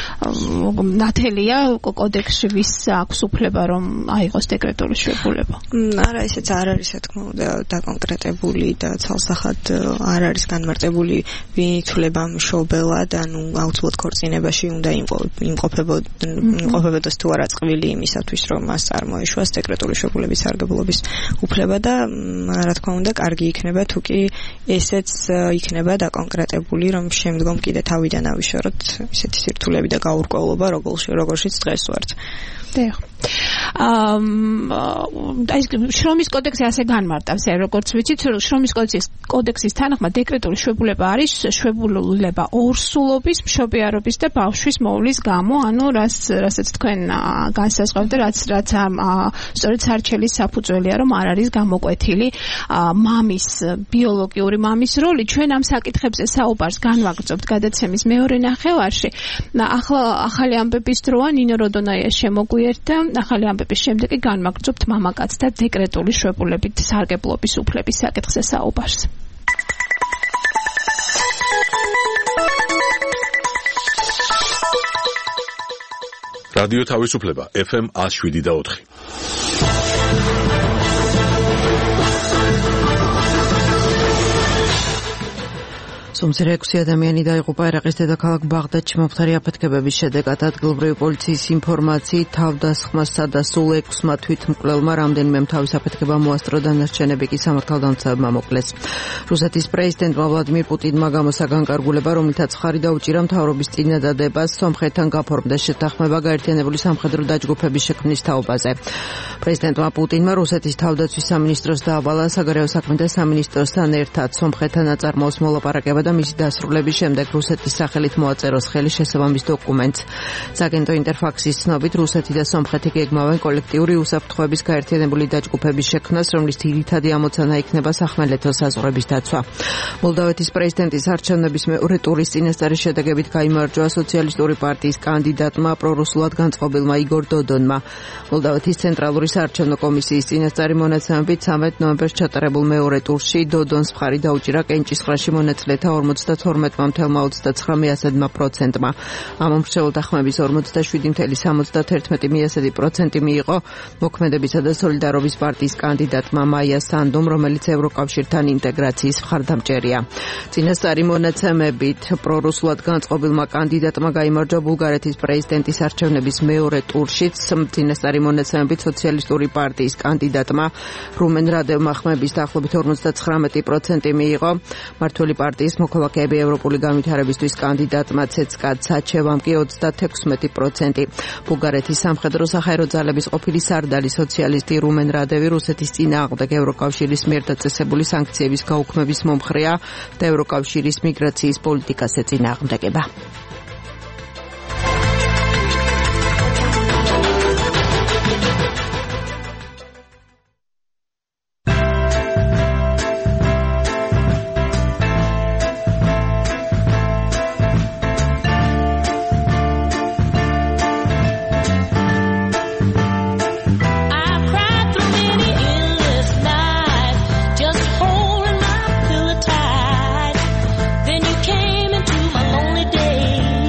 ნათელია კოდექსში, ვის აქვს უფლება რომ აიღოს დეკრეტული შეგულება? არა, ესეც არ არის, რა თქმა უნდა, დაკონკრეტებული და ცალსახად არ არის განმარტებული ვინ იცვლება მშობელად, ანუ აუცილებლად ქორწინებაში უნდა იმყოფებოდეს თუ არა წყვილი იმისათვის, რომ მას წარმოეშვას დეკრეტული შეგულების სარგებლობის უფლება და რა თქმა უნდა, კარგი იქნება თუ კი ესეც იქნება დაკონკრეტებული, რომ შემდგომ კიდე თავიდან ავიშოროთ ესეთი სირთულეები და გაურკვევლობა, როგორშიც დღეს ვართ. დიახ. აი შრომის კოდექსი ასე განმარტავს, როგორც ვიცით, შრომის კოდექსის კოდექსის თანახმად დეკრეტული შვებულება არის შვებულება ორსულობის, მშობიარობის და ბავშვის მოვლის გამო, ანუ რას რასაც თქვენ განსაზღვრავთ და რაც რაც სწორედ სარჩელის საფუძველია, რომ არ არის გამოკვეთილი მამის, ბიოლოგიური მამის როლი. ჩვენ ამ საკითხებზე საუბარს განვაგრძობთ გადაცემის მეორე ნახევარში. ახლა ახალი ამბების დროა ნინო როდონაია შემოგვიერთა. ახალი ამბების შემდეგ კი განვაგრძობთ მამაკაცთა დეკრეტული შვებულებით სარგებლობის უფლების საკითხზე საუბარს. რადიო თავისუფლება ეფ ემ one oh seven და four. სომცირე ექვსი ადამიანი დაიღუპა ერაყის დედაქალაქ ბაღდადში მომხდარი აფეთქებების შედეგად. ადგილობრივი პოლიციის ინფორმაციით თავდასხმასა და სულ ექვსმა თვითმკვლელმა რამდენიმე მთავის აფეთქება მოასწრო, დანარჩენები კი სამართალდამცავებმა მოკლეს. რუსეთის პრეზიდენტმა ვლადიმირ პუტინმა გამოსცა განკარგულება, რომლითაც ხარი დაუჭირა მთავრობის წინადადებას სომხეთთან გაფორმდა შეთანხმება გაერთიანებული სამხედრო დაჯგუფების შექმნის თაობაზე. პრეზიდენტმა პუტინმა რუსეთის თავდაცვის სამინისტროს დაავალა საგარეო საქმეთა სამინისტროსთან ერთად სომხეთთან აწარმოოს მოლაპარაკება და მისი დასრულების შემდეგ რუსეთის სახელით მოაწეროს ხელი შესაბამის დოკუმენტს. საგენტო ინტერფაქსის ცნობით რუსეთი და სომხეთი გეგმავენ კოლექტიური უსაფრთხოების გაერთიანებული დაჯგუფების შექმნას, რომლის ძირითადი ამოცანა იქნება სახმელეთო საზღვრების დაცვა. მოლდავეთის პრეზიდენტის არჩევნების მეორე ტურის წინასწარი შედეგებით გაიმარჯვა სოციალისტური პარტიის კანდიდატმა პრორუსულად განწყობილმა იგორ დოდონმა. მოლდავეთის ცენტრალური საარჩევნო კომისიის წინასწარი მონაცემებით ცამეტ ნოემბერს ჩატარებულ მეორე ტურში დოდონს მხარი დაუჭირა კენჭისყრაში მონაწილეთა ორმოცდათორმეტ virgulă ოცდათვრამეტ პროცენტმა. ამ მომრჩეველთა ხმების ორმოცდაშვიდი virgulă ოცდაათერთმეტ პროცენტი მიიღო მოქმედებისა და სოლიდარობის პარტიის კანდიდატმა მაია სანდომ, რომელიც ევროკავშირთან ინტეგრაციის მხარდამჭერია. წინასწარი მონაცემებით პრორუსულად განწყობილმა კანდიდატმა გაიმარჯვა ბულგარეთის პრეზიდენტის არჩევნების მეორე ტურშიც. წინასწარი მონაცემებით სოციალისტური პარტიის კანდიდატმა რუმენ რადევმა ხმების დაახლოებით ორმოცდათხრამეტ პროცენტი მიიღო. მართველი პარტიის მოქალაქეები ევროპული განვითარებისთვის კანდიდატმა ცეცკა ცაჩევამ კი ოცდათექვსმეტ პროცენტი. ბულგარეთის სამხედრო საჰაერო ძალების ყოფილი სარდალი სოციალისტი რუმენ რადევი რუსეთის წინააღმდეგ ევროკავშირის მიერ დაწესებული სანქციების გაუქმების მომხრეა და ევროკავშირის მიგრაციის პოლიტიკას ეწინააღმდეგება. Then you came into my lonely days.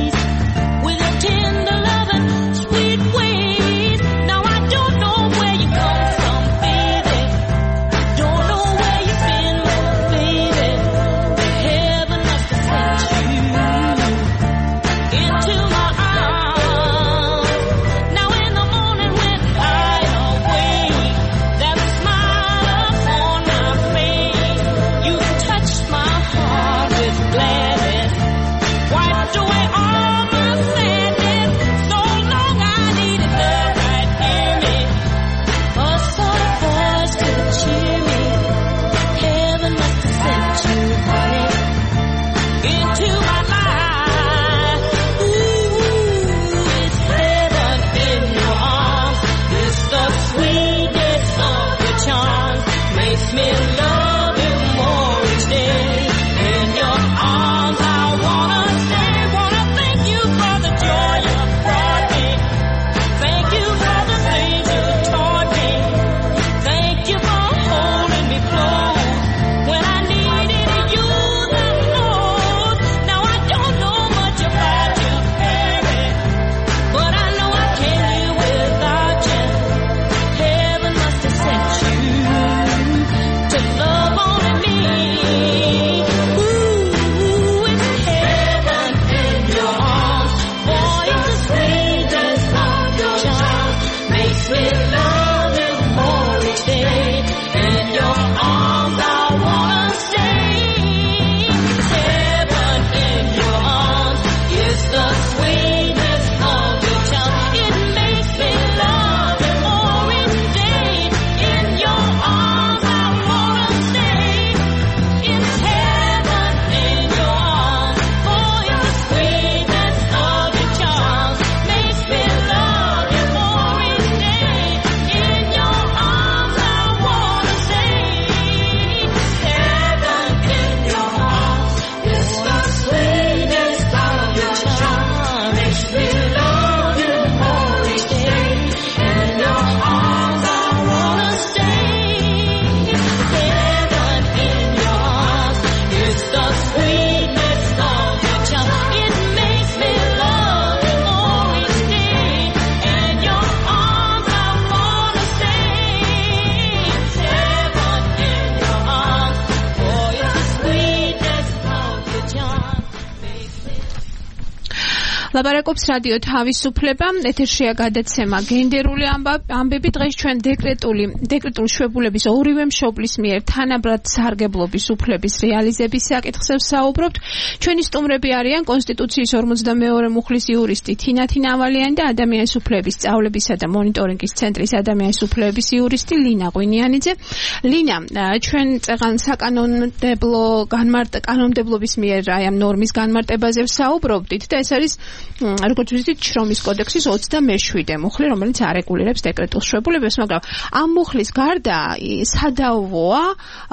ლაპარაკობს რადიო თავისუფლება, ეთერშია გადაცემა გენდერული ამბები. დღეს ჩვენ დეკრეტული დეკრეტული შვებულების ორივე მშობლის მიერ თანაბრად სარგებლობის უფლების რეალიზების საკითხზე ვსაუბრობთ. ჩვენი სტუმრები არიან კონსტიტუციის ორმოცდამეორე მუხლის იურისტი თინათი ნავალიანი და ადამიანის უფლების სწავლებისა და მონიტორინგის ცენტრის ადამიანის უფლების იურისტი ლინა ღვინიანიძე. ლინა, ჩვენ წეგან საკანონმდებლო განმარტ კანონმდებლობის მიერ აი ამ ნორმის განმარტებაზე ვსაუბრობდით და ეს არის როგორც ვიცით შრომის კოდექსის ოცდამეშვიდე მუხლი, რომელიც არეგულირებს დეკრეტულ შვებულებას, მაგრამ ამ მუხლის გარდა სადავოა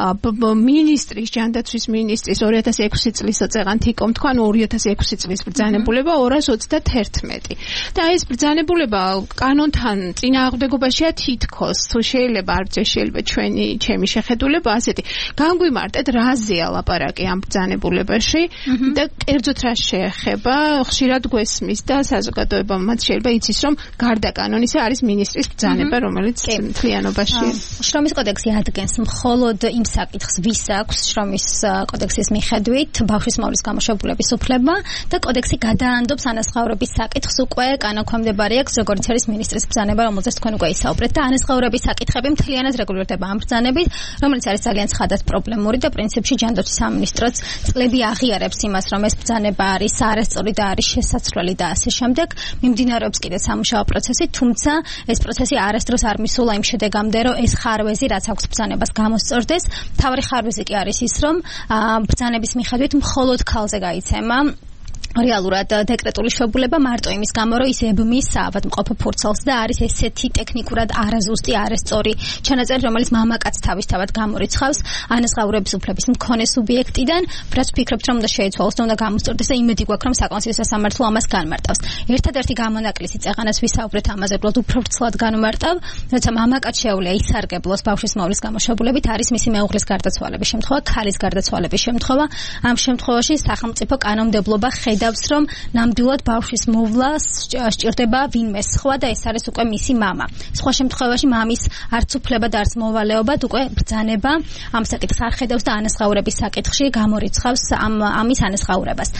მინისტრის, ჯანდაცვის მინისტრის ორი ათას ექვსი წლის წეგან თიკომ თქვა ორი ათას ექვსი წლის ბრძანებულება ორას ოცდათერთმეტი. და ეს ბრძანებულება კანონთან წინააღმდეგობაშია თითქოს, თუ შეიძლება არ ვწე შეიძლება ჩვენი ჩემი შეხედულება ასეთი. განგვიმარტეთ რაზეა ლაპარაკი ამ ბრძანებულებაში და კერძოდ რა შეეხება, ხშირად გვესმის და საზოგადოებამ მათ შეიძლება იცის რომ გარდა კანონისა არის მინისტრის ბრძანება, რომელიც მთლიანობაში შრომის კოდექსი ადგენს მხოლოდ იმ საკითხს, ვის აქვს შრომის კოდექსის მიხედვით ბავშვის მოვლის გამოშვებულების უფლება და კოდექსი გადაანდობს ანაზღაურების საკითხს უკვე კანონქვემდებარე აქვს, როგორც არის მინისტრის ბრძანება, რომელზეც თქვენ უკვე ისაუბრეთ და ანაზღაურების საკითხები მთლიანად რეგულირდება ამ ბრძანებით, რომელიც არის ძალიან ცხადად პრობლემური და პრინციპში ჯანდაცვის სამინისტროც წლები აღიარებს იმას, რომ ეს ბრძანება არის არასწორი და არის შესაძლებელი და ასე შემდეგ. მიმდინარეობს კიდე სამუშაო პროცესი, თუმცა ეს პროცესი არასდროს არ მისულა იმ შედეგამდე, რომ ეს ხარვეზი, რაც აქვს ბრძანებას, გამოსწორდეს. მთავარი ხარვეზი კი არის ის, რომ ბრძანების მიხედვით მხოლოდ ქალზე გაიცემა რეალურად დეკრეტული შვებულება მარტო იმის გამო, რომ ის ებმის ავადმყოფ ფურცელს და არის ესეთი ტექნიკურად არაზუსტი, არასწორი ჩანაწერი, რომელიც მამაკაც თავისთავად გამორიცხავს ანაზღაურების უფლების მქონე სუბიექტიდან, რაც ვფიქრობთ, რომ უნდა შეიცვალოს და უნდა გამოსწორდეს და იმედი გვაქვს, რომ საკონსტიტუციო სამართლო ამას განმარტავს. ერთადერთი გამონაკლისი წეღანაც ვისაუბრეთ ამაზე, უბრალოდ უფრო ვრცლად განმარტავ, როცა მამაკაც შეუძლია ისარგებლოს ბავშვის მოვლის გამოშვებულებით, არის მისი მეუღლის გარდაცვალების შემთხვევა, ქალის გარდაცვალების შემთხვევა. ამ შემთხვევაში სახელმწიფო კანონმდებლობა ხედავს, რომ ნამდვილად ბავშვის მოვლას სჭირდება ვინმე სხვა და ეს არის უკვე მისი მამა. სხვა შემთხვევაში მამის არც უფლება და არც მოვალეობად უკვე ბრძანება ამ საკითხს არ ხედავს და ანაზღაურების საკითხში გამორიცხავს ამ ამის ანაზღაურებას.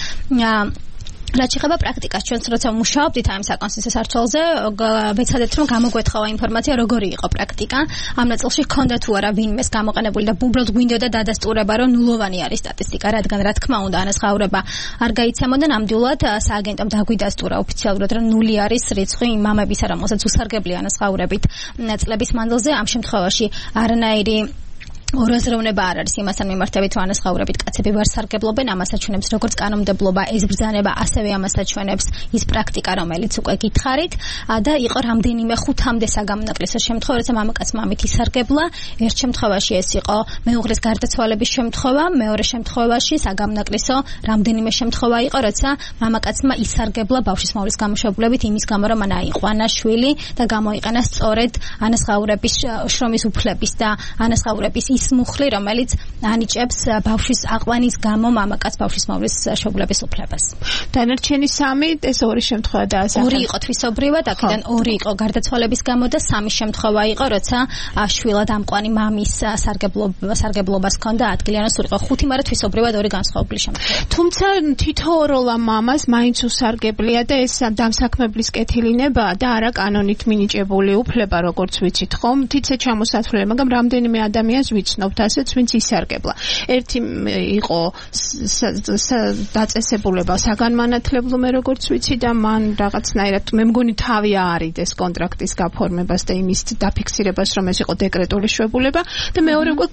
რაც შეეხება პრაქტიკას, ჩვენც როცა მუშაობდით ამ საკონსტიტუციო სარჩელზე, ვეცადეთ რომ გამოგვეთხოვა ინფორმაცია, როგორი იყო პრაქტიკა. ამ ნაწილში ჰქონდა თუ არა ვინმეს გამოყენებული და უბრალოდ გვინდოდა დადასტურება, რომ ნულოვანი არის სტატისტიკა, რადგან რა თქმა უნდა ანაზღაურება არ გაიცემოდა, ნამდვილად სააგენტომ დაგვიდასტურა ოფიციალურად, რომ ნული არის რიცხვი იმ მამებისა, რომელსაც უსარგებლია ანაზღაურებით წლების მანძილზე. ამ შემთხვევაში არანაირი ორაზროვნება არ არის იმასთან მიმართებით, რომ ანაზღაურებით კაცები ვერ სარგებლობენ, ამას აჩვენებს როგორც კანონმდებლობა, ეს ბრძანება, ასევე ამას აჩვენებს ის პრაქტიკა, რომელიც უკვე გითხარით და იყო რამდენიმე ხუთამდე საგამონაკლისო შემთხვევა, როცა მამაკაცმა ამით ისარგებლა. ერთ შემთხვევაში ეს იყო მეუღლის გარდაცვალების შემთხვევა, მეორე შემთხვევაში საგამონაკლისო რამდენიმე შემთხვევა იყო, როცა მამაკაცმა ისარგებლა ბავშვის მოვლის გამოშვებულებით იმის გამო, რომ მან აიყვანა შვილი და გამოიყენა სწორედ ანაზღაურების შრომის უფლების და ანაზღაურების ის მუხლი, რომელიც ანიჭებს ბავშვის აყვანის გამო მამაკაც ბავშვის მოვლის შვებულების უფლებას. დანარჩენი სამი ეს ორი შემთხვევა დაასახელა. ორი იყო თვისობრივად, აქედან ორი იყო გარდაცვალების გამო და სამი შემთხვევა იყო, როცა შვილად ამყვანი მამის სარგებლობა სარგებლობას ჰქონდა ადგილი, ანუ სულ იყო ხუთი, მაგრამ თვისობრივად ორი განსხვავებული შემთხვევა. თუმცა თითოეულ მამას მაინც უსარგებლია და ეს დამსაქმებლის კეთილინება და არა კანონით მინიჭებული უფლება, როგორც ვიცით ხომ, თითზე ჩამოსათვლელი, მაგრამ რამდენიმე ადამიანს ვიცნობთ ასეც, ვინც ისარგებლა. ერთი იყო დაწესებულება საგანმანათლებლო, მე როგორც ვიცი და მან რაღაცნაირად მე მგონი თავი აარიდეს კონტრაქტის გაფორმებას და იმის დაფიქსირებას, რომ ეს იყო დეკრეტული შვებულება და მეორე უკვე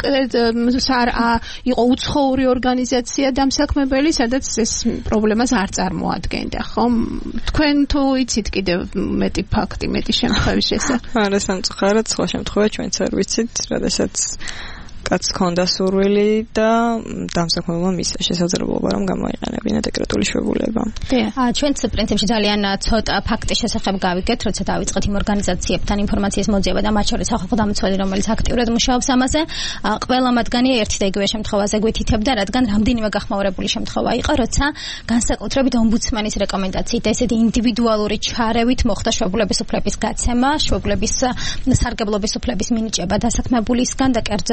იყო უცხოური ორგანიზაცია დამსაქმებელი, სადაც ეს პრობლემას არ წარმოადგენდა, ხომ? თქვენ თუ იცით კიდევ მეტი ფაქტი, მეტი შემთხვევის შესახებ? არა, სამწუხაროდ სხვა შემთხვევა ჩვენც არ ვიცით, როდესაც კაც ჰქონდა სურვილი და დამსაქმებელმა მისცა შესაძლებლობა, რომ გამოიყენებინა დეკრეტული შვებულება. აა ჩვენც პრინციპში ძალიან ცოტა ფაქტის შესახებ გავიგეთ, როცა დავიწყეთ იმ ორგანიზაციებთან ინფორმაციის მოძიება და მათ შორის სახალხო დამცველი, რომელიც აქტიურად მუშაობს ამაზე. ყველა მათგანი ერთი და იგივე შემთხვევაზე გვითითებდა, რადგან რამდენიმე გახმაურებული შემთხვევა იყო, როცა განსაკუთრებით ომბუდსმენის რეკომენდაციით ესეთი ინდივიდუალური ჩარევით მოხდა შვებულების უფლების გაცემა, შვებულების სარგებლობის უფლების მინიჭება დასაქმებულისგან და კერძო კომპანიის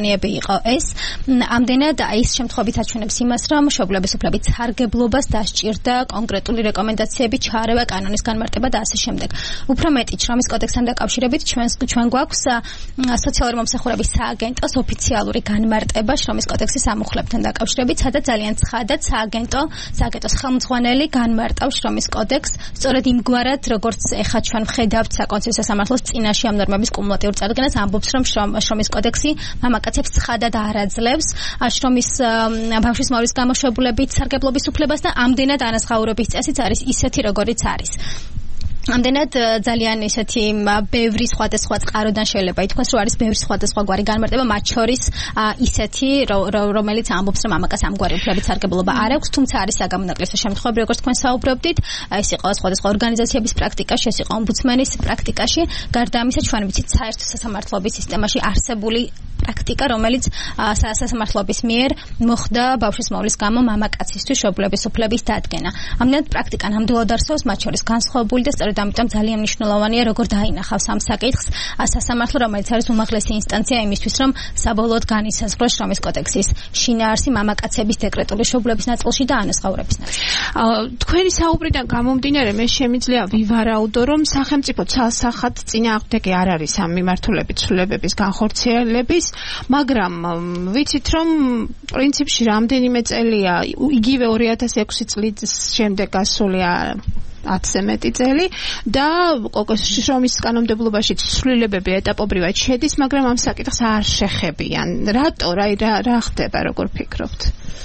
კომპანიები იყო ეს. ამდენად ის შემთხვევით აჩვენებს იმას, რომ მშობლების უფლებით სარგებლობას დასჭირდა კონკრეტული რეკომენდაციები, ჩარევა, კანონის განმარტება და ასე შემდეგ. უფრო მეტი შრომის კოდექსთან დაკავშირებით ჩვენ ჩვენ გვაქვს სოციალური მომსახურების სააგენტოს ოფიციალური განმარტება შრომის კოდექსის ამუხლებთან დაკავშირებით, სადაც ძალიან ცხადად სააგენტო სააგენტოს ხელმძღვანელი განმარტავს შრომის კოდექსს, სწორედ იმგვარად, როგორც ეხლა ჩვენ ვხედავთ საკონსტიტუციო სასამართლოს წინაშე ამ ნორმების კუმულატიურ წარდგენას, ამბობს, რომ შრომის კოდექსი მამაკაცებს ცხადად არ აძლევს შრომის ბავშვის მოვლის გამოშვებულებით სარგებლობის უფლებას და ამდენად ანაზღაურების წესიც არის ისეთი, როგორიც არის. ამდენად ძალიან ისეთი ბევრი სხვადასხვა წყაროდან შეიძლება ითქვას, რომ არის ბევრი სხვადასხვა გვარი განმარტება, მათ შორის ისეთი, რომელიც ამბობს, რომ მამაკაცს ამგვარი უფლებით სარგებლობა არ აქვს, თუმცა არის საგამონაკლისო შემთხვევები, როგორც თქვენ საუბრობდით, ეს იყო სხვადასხვა ორგანიზაციების პრაქტიკაში, ეს იყო ომბუდსმენის პრაქტიკაში, გარდა ამისა ჩვენ ვიცით საერთო სასამართლოების სისტემაში არსებული პრაქტიკა, რომელიც სასამართლოების მიერ მოხდა ბავშვის მოვლის გამო მამაკაცისთვის მშობლების უფლების დადგენა. ამდენად პრაქტიკა ნამდვილად არსებობს, მათ შორის განსხვავებული და სწორედ ამიტომ ძალიან მნიშვნელოვანია, როგორ დაინახავს ამ საკითხს სასამართლო, რომელიც არის უმაღლესი ინსტანცია იმისთვის, რომ საბოლოოდ განისაზღვროს შრომის კოდექსის შინაარსი მამაკაცების დეკრეტული მშობლების ნაწილში და ანაზღაურების ნაწილში. თქვენი საუბრიდან გამომდინარე, მე შემიძლია ვივარაუდო, რომ სახელმწიფო ცალსახად წინააღმდეგი არ არის ამ მიმართულებით ცვლილებების განხორციელების, მაგრამ ვიცით, რომ პრინციპში რამდენიმე წელია, იგივე ორი ათას ექვსი წლის შემდეგ გასულია ათზე მეტი წელი და შრომის კანონმდებლობაში ცვლილებები ეტაპობრივად შედის, მაგრამ ამ საკითხს არ შეხებიან. რატო, რა რა ხდება, როგორ ფიქრობთ?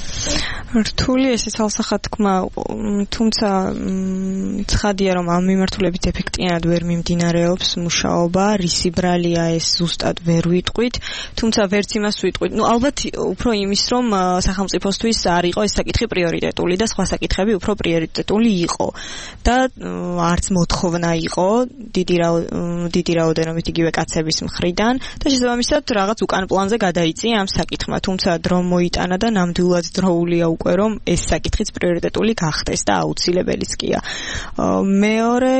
რთული ეს ცალსახად თქმა, თუმცა ცხადია, რომ ამ მიმართულებით ეფექტიანად ვერ მიმდინარეობს მუშაობა, რისი ბრალია ეს ზუსტად ვერ ვიტყვით, თუმცა ვერც იმას ვიტყვით. ნუ ალბათ უფრო იმის, რომ სახელმწიფოსთვის არ იყო ეს საკითხი პრიორიტეტული და სხვა საკითხები უფრო პრიორიტეტული იყო. და არც მოთხოვნა იყო დიდი დიდი რაოდენობით იგივე კაცების მხრიდან და შესაბამისად რაღაც უკან პლანზე გადაიწია ამ საკითხმა, თუმცა დრო მოიტანა და ნამდვილად დროულია უკვე, რომ ეს საკითხიც პრიორიტეტული გახდეს და აუცილებელიც კია. მეორე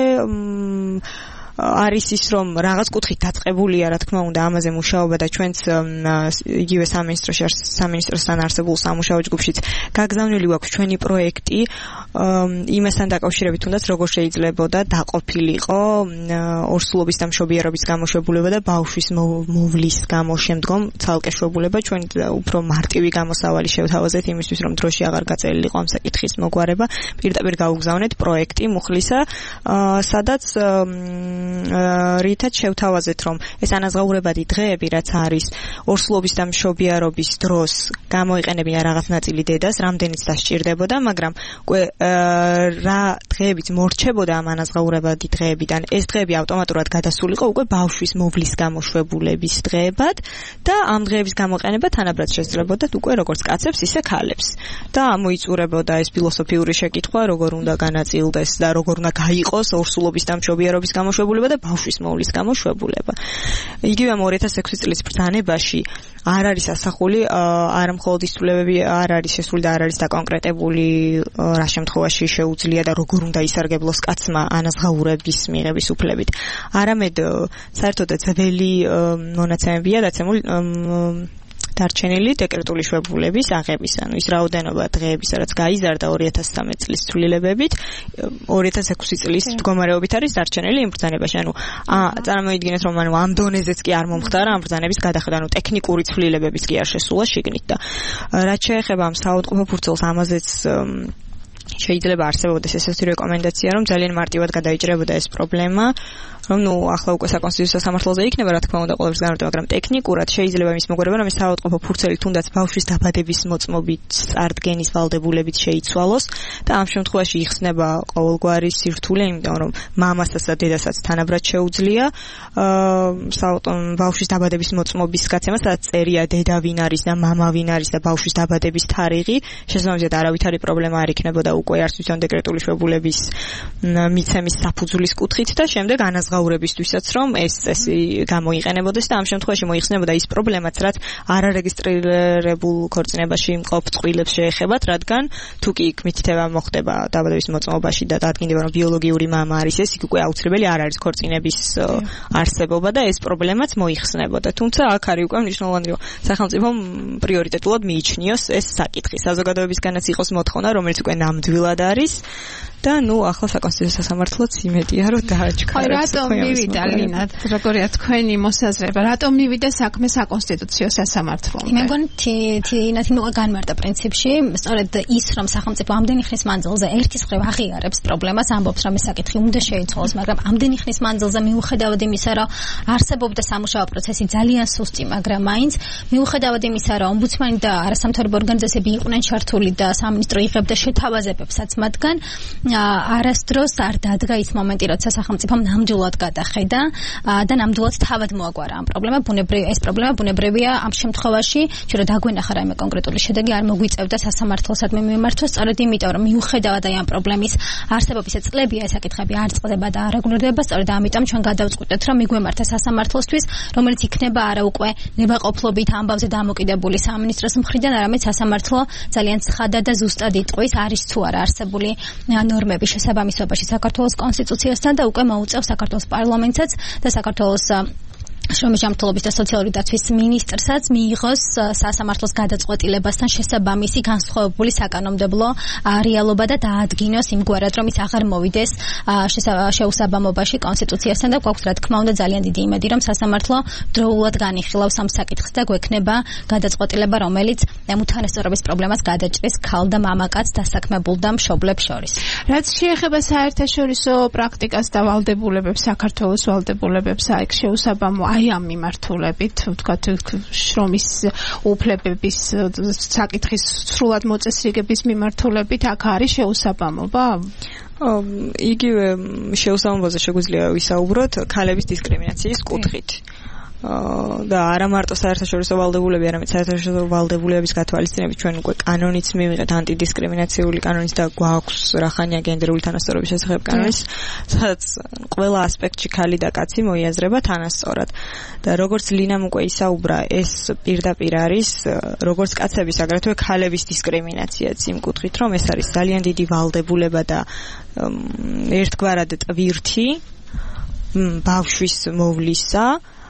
არის ის, რომ რაღაც კუთხით დაწყებულია, რა თქმა უნდა, ამაზე მუშაობა და ჩვენც იგივე სამინისტროში სამინისტროსთან არსებულ სამუშაო ჯგუფშიც გაგზავნილი გვაქვს ჩვენი პროექტი იმასთან დაკავშირებით, თუნდაც როგორ შეიძლებოდა დაყოფილიყო ორსულობის და მშობიარობის გამოშვებულება და ბავშვის მოვლის გამო შემდგომ ცალკე შვებულება. ჩვენ უფრო მარტივი გამოსავალი შევთავაზეთ იმისთვის, რომ დროში აღარ გაწერილიყო ამ საკითხის მოგვარება. პირდაპირ გავუგზავნეთ პროექტი მუხლისა, სადაც რითაც შევთავაზეთ, რომ ეს ანაზღაურებადი დღეები, რაც არის ორსულობის და მშობიარობის დროს გამოიყენებინა რაღაც ნაწილი დედას, რამდენიც დასჭირდებოდა, მაგრამ უკვე რა დღეებიც მორჩებოდა ამ ანაზღაურებადი დღეებიდან, ეს დღეები ავტომატურად გადასულიყო უკვე ბავშვის მოვლის გამოშვებულების დღეებად და ამ დღეების გამოყენება თანაბრად შესძლებოდა უკვე როგორც კაცებს, ისე ქალებს. და მოიწურებოდა ეს ფილოსოფიური შეკითხვა, როგორ უნდა განაწილდეს და როგორ უნდა გაიყოს ორსულობის და მშობიარობის გამოშვებულება და ბავშვის მოვლის გამოშვებულება. იგივე ორი ათას ექვსი წლის ბრძანებაში არ არის ასახული, არა მხოლოდ ის ცვლილებები არ არის შესული და არ არის დაკონკრეტებული, რა შემთხვევაში შეუძლია და როგორ უნდა ისარგებლოს კაცმა ანაზღაურების მიღების უფლებით. არამედ საერთოდ ძველი მონაცემებია დაცემული დარჩენილი დეკრეტული შვებულების აღების, ანუ ის რაოდენობა დღეების, რაც გაიზარდა ორი ათას ცხრამეტ წლის ცვლილებებით, ორი ათას ექვსი წლის მდგომარეობით არის დარჩენილი იმ ბრძანებაში. ანუ წარმოიდგინეთ, რომ ანუ ამ დონეზეც კი არ მომხდარა ამ ბრძანების გადახედა, ანუ ტექნიკური ცვლილებებიც კი არ შესულა შიგნით და რაც შეეხება ამ საავადმყოფო ფურცელს, ამაზეც შეიძლება არსებობდეს ესეთი რეკომენდაცია, რომ ძალიან მარტივად გადაიჭრებოდა ეს პრობლემა, რომ ნუ ახლა უკვე საკონსტიტუციო სასამართლოზე იქნება, რა თქმა უნდა, ყოველთვის განმარტება, მაგრამ ტექნიკურად შეიძლება იმის მოგრება, რომ ეს საავადმყოფო ფურცელი თუნდაც ბავშვის დაბადების მოწმობით წარდგენის ვალდებულებით შეიცვალოს და ამ შემთხვევაში იხსნება ყოველგვარი სირთულე, იმიტომ რომ მამასაც და დედასაც თანაბრად შეუძლია ბავშვის დაბადების მოწმობის გაცემა, სადაც წერია დედა ვინ არის და მამა ვინ არის და ბავშვის დაბადების თარიღი, შესაბამისად არავითარი პრობლემა არ იქნებოდა უკვე არც თვითონ დეკრეტული შვებულების მიცემის საფუძვლის კუთხით და შემდეგ ანაზღაურებისთვისაც რომ ეს წესი გამოიყენებოდეს და ამ შემთხვევაში მოიხსნებოდა ის პრობლემაც, რაც არარეგისტრირებულ ქორწინებაში მყოფ წყვილებს შეეხებათ, რადგან თუ კი იქ მითითება მოხდება დაბადების მოწმობაში და დადგინდება რომ ბიოლოგიური მამა არის ეს, იქ უკვე აუცილებელი არ არის ქორწინების არსებობა და ეს პრობლემაც მოიხსნებოდა. თუმცა აქ არის უკვე მნიშვნელოვანი რომ სახელმწიფომ პრიორიტეტულად მიიჩნიოს ეს საკითხი. საზოგადოებისგანაც იყოს მოთხოვნა, რომელიც უკვე ნამდვილად არის და ნუ ახლა საკონსტიტუციო სასამართლოც იმედია რომ დააჩქარებს. რატომ მივიდა ლინა, როგორია თქვენი მოსაზრება, რატომ მივიდა საქმე საკონსტიტუციო სასამართლომდე? მე მგონი თინათი ნუ განმარტა პრინციპში, სწორედ ის რომ სახელმწიფო ამდენი ხნის მანძილზე ერთის მხრივ აღიარებს პრობლემას, ამბობს რომ ეს საკითხი უნდა შეიცვალოს, მაგრამ ამდენი ხნის მანძილზე მიუხედავად იმისა, რომ არსებობდა სამუშაო პროცესი ძალიან სუსტი, მაგრამ მაინც მიუხედავად იმისა, რომ ომბუდსმენი და არასამთავრობო ორგანიზაციები იყვნენ ჩართული და სამინისტრო იღებდა შეთავაზებებსაც მათგან, არასდროს არ დადგა ის მომენტი, როცა სახელმწიფომ ნამდვილად გადახედა და ნამდვილად თავად მოაგვარა ამ პრობლემა. ბუნებრივია ეს პრობლემა, ბუნებრივია ამ შემთხვევაში, ჩვენ რა დაგვენახა რაიმე კონკრეტული შედეგი არ მოგვიწევდა სასამართლოსადმი მიმართვა, სწორედ იმიტომ, რომ მიუხედავად აი ამ პრობლემის არსებობისა წლებია ეს საკითხები არ წყდება და არ რეგულირდება, სწორედ ამიტომ ჩვენ გადავწყვიტეთ, რომ მიგვემართა სასამართლოსთვის, რომელიც იქნება არა უკვე ნებაყოფლობით ამბავზე დამოკიდებული სამინისტროს მხრიდან, არამედ სასამართლო ძალიან ცხადად და ზუსტად იტყვის, არის თუ არა არსებული ნორმები შესაბამისობაში საქართველოს კონსტიტუციასთან და უკვე მოუწევს საქართველოს პარლამენტსაც და საქართველოს შრომის ჯანმრთელობის და სოციალური დაცვის მინისტრსაც მიიღოს სასამართლოს გადაწყვეტილებასთან შესაბამისი განსხვავებული საკანონმდებლო რეალობა და დაადგინოს იმგვარად, რომ ის აღარ მოვიდეს შეუსაბამობაში კონსტიტუციასთან და გვაქვს რა თქმა უნდა ძალიან დიდი იმედი, რომ სასამართლო დროულად განიხილავს ამ საკითხს და გვექნება გადაწყვეტილება, რომელიც უთანასწორობის პრობლემას გადაჭრის ქალ და მამაკაც დასაქმებულ და მშობლებს შორის. რაც შეეხება საერთაშორისო პრაქტიკას და ვალდებულებებს, საქართველოს ვალდებულებებს, აიქ შეუსაბამო აი ამ მიმართულებით, ვთქვათ, შრომის უფლებების საკითხის სრულად მოწესრიგების მიმართულებით აქ არის შეუსაბამობა? იგივე შეუსაბამობაზე შეგვიძლია ვისაუბროთ ქალების დისკრიმინაციის კუთხით. და არა მარტო საერთაშორისო ვალდებულები, არამედ საერთაშორისო ვალდებულების გათვალისწინებით ჩვენ უკვე კანონიც მივიღეთ, ანტიდისკრიმინაციული კანონიც და გვაქვს რახანია გენდერული თანასწორობის შესახებ კანონის, სადაც ყველა ასპექტში ქალი და კაცი მოიაზრება თანასწორად. და როგორც ლინამ უკვე ისაუბრა, ეს პირდაპირ არის როგორც კაცების, აგრეთვე ქალების დისკრიმინაციაც იმ კუთხით, რომ ეს არის ძალიან დიდი ვალდებულება და ერთგვარად ტვირთი ბავშვის მოვლისა,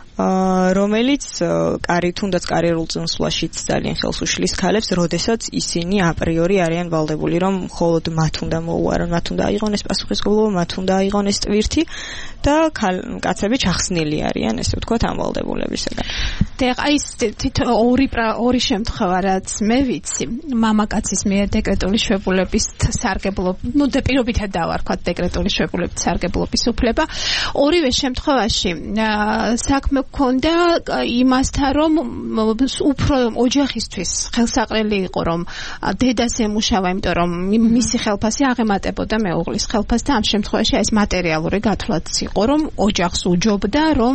რომელიც კარი თუნდაც კარიერულ წინსვლაშიც ძალიან ხელს უშლის ქალებს, როდესაც ისინი აპრიორი არიან ვალდებული, რომ მხოლოდ მათ უნდა მოუარონ, მათ უნდა აიღონ ეს პასუხისმგებლობა, მათ უნდა აიღონ ეს ტვირთი და კაცები ჩახსნილი არიან, ესე ვთქვათ, ამ ვალდებულებისგან. და აი ეს თითო ორი ორი შემთხვევა, რაც მე ვიცი, მამაკაცის მიერ დეკრეტული შვებულების სარგებლობა, ну და პირობითად დავარქვათ დეკრეტული შვებულების სარგებლობის უფლება, ორივე შემთხვევაში საქმე ქონდა იმასთან, რომ უფრო ოჯახისთვის ხელსაყრელი იყო, რომ დედას ემუშავა, იმიტომ რომ მისი ხელფასი აღემატებოდა მეუღლის ხელფასს და ამ შემთხვევაში ეს მატერიალური გათვლაც იყო, რომ ოჯახს უჯობდა, რომ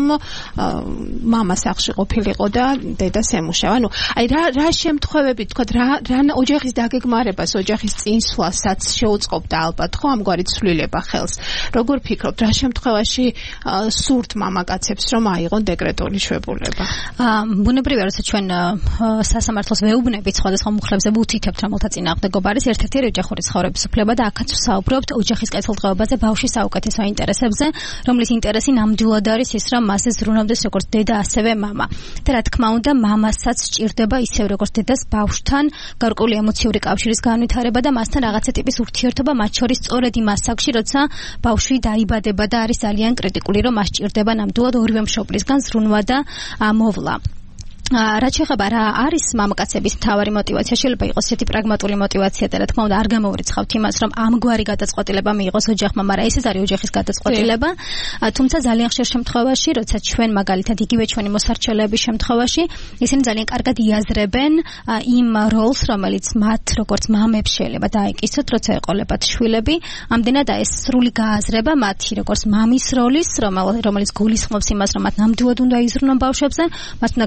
მამა სახლში ყოფილიყო და დედას ემუშავა. ანუ აი რა რა შემთხვევები, თქვა რა რა ოჯახის დაგეგმარებას, ოჯახის წინსვლასაც შეუწყობდა ალბათ ხო ამგვარი ცვლილება ხელს. როგორ ფიქრობთ, რა შემთხვევაში სურთ მამაკაცებს რომ აიღონ დეკრეტული შვებულება? ბუნებრივია, როცა ჩვენ სასამართლოს ვეუბნებით სხვადასხვა მუხლებზე ვუთითებთ, რომელთა წინააღმდეგობა არის ერთ-ერთი ოჯახური ცხოვრების უფლება და აქაც ვსაუბრობთ ოჯახის კეთილდღეობაზე, ბავშვის საუკეთესო ინტერესებზე, რომლის ინტერესი ნამდვილად არის ის, რომ მასზე ზრუნავდეს როგორც დედა, ასევე მამა. და რა თქმა უნდა, მამასაც სჭირდება ისევ როგორც დედას ბავშვთან გარკვეული ემოციური კავშირის განვითარება და მასთან რაღაცა ტიპის ურთიერთობა, მათ შორის სწორედ იმ ასაკში, როცა ბავშვი დაიბადება და არის ძალიან კრიტიკული, რომ მას სჭირდება ნამდვილად ორივე მშობლისგან ზრუნვა და მოვლა. რაც შეეხება რა არის მამაკაცების მთავარი мотиваცია, შეიძლება იყოს ესეთი პრაგმატული мотиваცია და რა თქმა უნდა არ გამოვრიცხავთ იმას, რომ ამგვარი გადაწყვეტილება მიიღოს ოჯახმა, მაგრამ ეს არის ოჯახის გადაწყვეტილება. თუმცა ძალიან ხშირ შემთხვევაში, როცა ჩვენ მაგალითად იგივე ჩვენი მოსარჩელეების შემთხვევაში, ისინი ძალიან კარგად იაზრებენ იმ როლს, რომელიც მათ როგორც მამებს შეიძლება დაეკისროთ, როცა ეყოლებათ შვილები, ამდენად ეს სრული გააზრება მათი როგორც მამის როლის, რომელიც გულისხმობს იმას, რომ მათ ნამდვილად უნდა იზრუნონ ბავშვებზე, მათ უნდა გაინა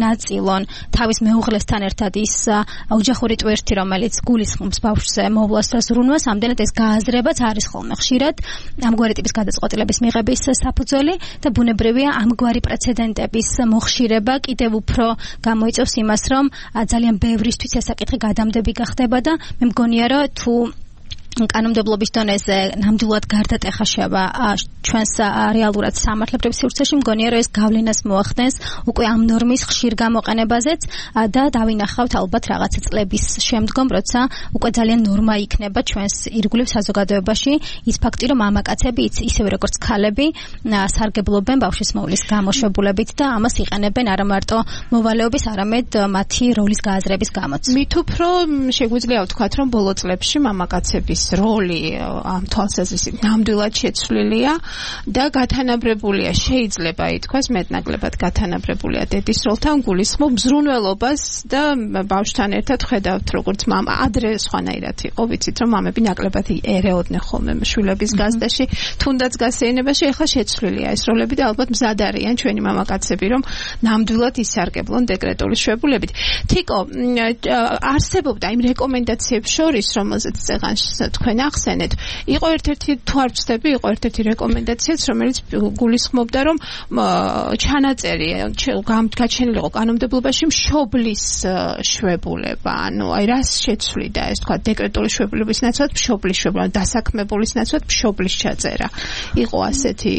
დააწილონ თავის მეუღლესთან ერთად ის ოჯახური ტვირთი, რომელიც გულისხმობს ბავშვზე მოვლას და ზრუნვას, ამდენად ეს გააზრებაც არის ხოლმე ხშირად ამგვარი ტიპის გადაწყვეტილების მიღების საფუძველი და ბუნებრივია ამგვარი პრეცედენტების მოხშირება კიდევ უფრო გამოიწვევს იმას, რომ ძალიან ბევრისთვის ეს საკითხი გადამდები გახდება და მე მგონია, რომ თუ კანონმდებლობის დონეზე ნამდვილად გარდატეხა შევა ჩვენს რეალურად სამართლებრივ სივრცეში, მგონია, რომ ეს გავლენას მოახდენს უკვე ამ ნორმის ხშირ გამოყენებაზეც და დავინახავთ ალბათ რაღაცა წლების შემდგომ, როცა უკვე ძალიან ნორმა იქნება ჩვენს ირგვლივ საზოგადოებაში ის ფაქტი, რომ მამაკაცები ისევე როგორც ქალები სარგებლობენ ბავშვის მოვლის გამოშვებულებით და ამას იყენებენ არა მარტო მოვალეობის, არამედ მათი როლის გააზრების გამოც. მით უფრო შეგვიძლია ვთქვათ, რომ ბოლო წლებში მამაკაცების როლი ამ თვალსაზრისით ნამდვილად შეცვლილია და გათანაბრებულია, შეიძლება ითქვას მეტნაკლებად გათანაბრებულია დედის როლთან, გულისხმობ მზრუნველობას და ბავშვთან ერთად ხედავთ, როგორც მამა ადრე სხვანაირად იყო, ვიცით, რომ მამები ნაკლებად ერეოდნენ ხოლმე შვილების გაზრდაში, თუნდაც გასეირნებაში, ეხლა შეცვლილია ეს როლები და ალბათ მზად არიან ჩვენი მამაკაცები, რომ ნამდვილად ისარგებლონ დეკრეტული შვებულებით. თიკო, არსებობდა იმ რეკომენდაციებს შორის, რომელზეც წეღანს თქვენ ახსენეთ, იყო ერთ-ერთი თუ არ ვცდები, იყო ერთ-ერთი რეკომენდაციაც, რომელიც გულისხმობდა, რომ ჩანაწერი გაჩენილიყო კანონმდებლობაში მშობლის შვებულება, ანუ აი რას შეცვლიდა ეს თქვა დეკრეტული შვებულების ნაცვლად მშობლის შვებულება, დასაქმებულის ნაცვლად მშობლის ჩაწერა. იყო ასეთი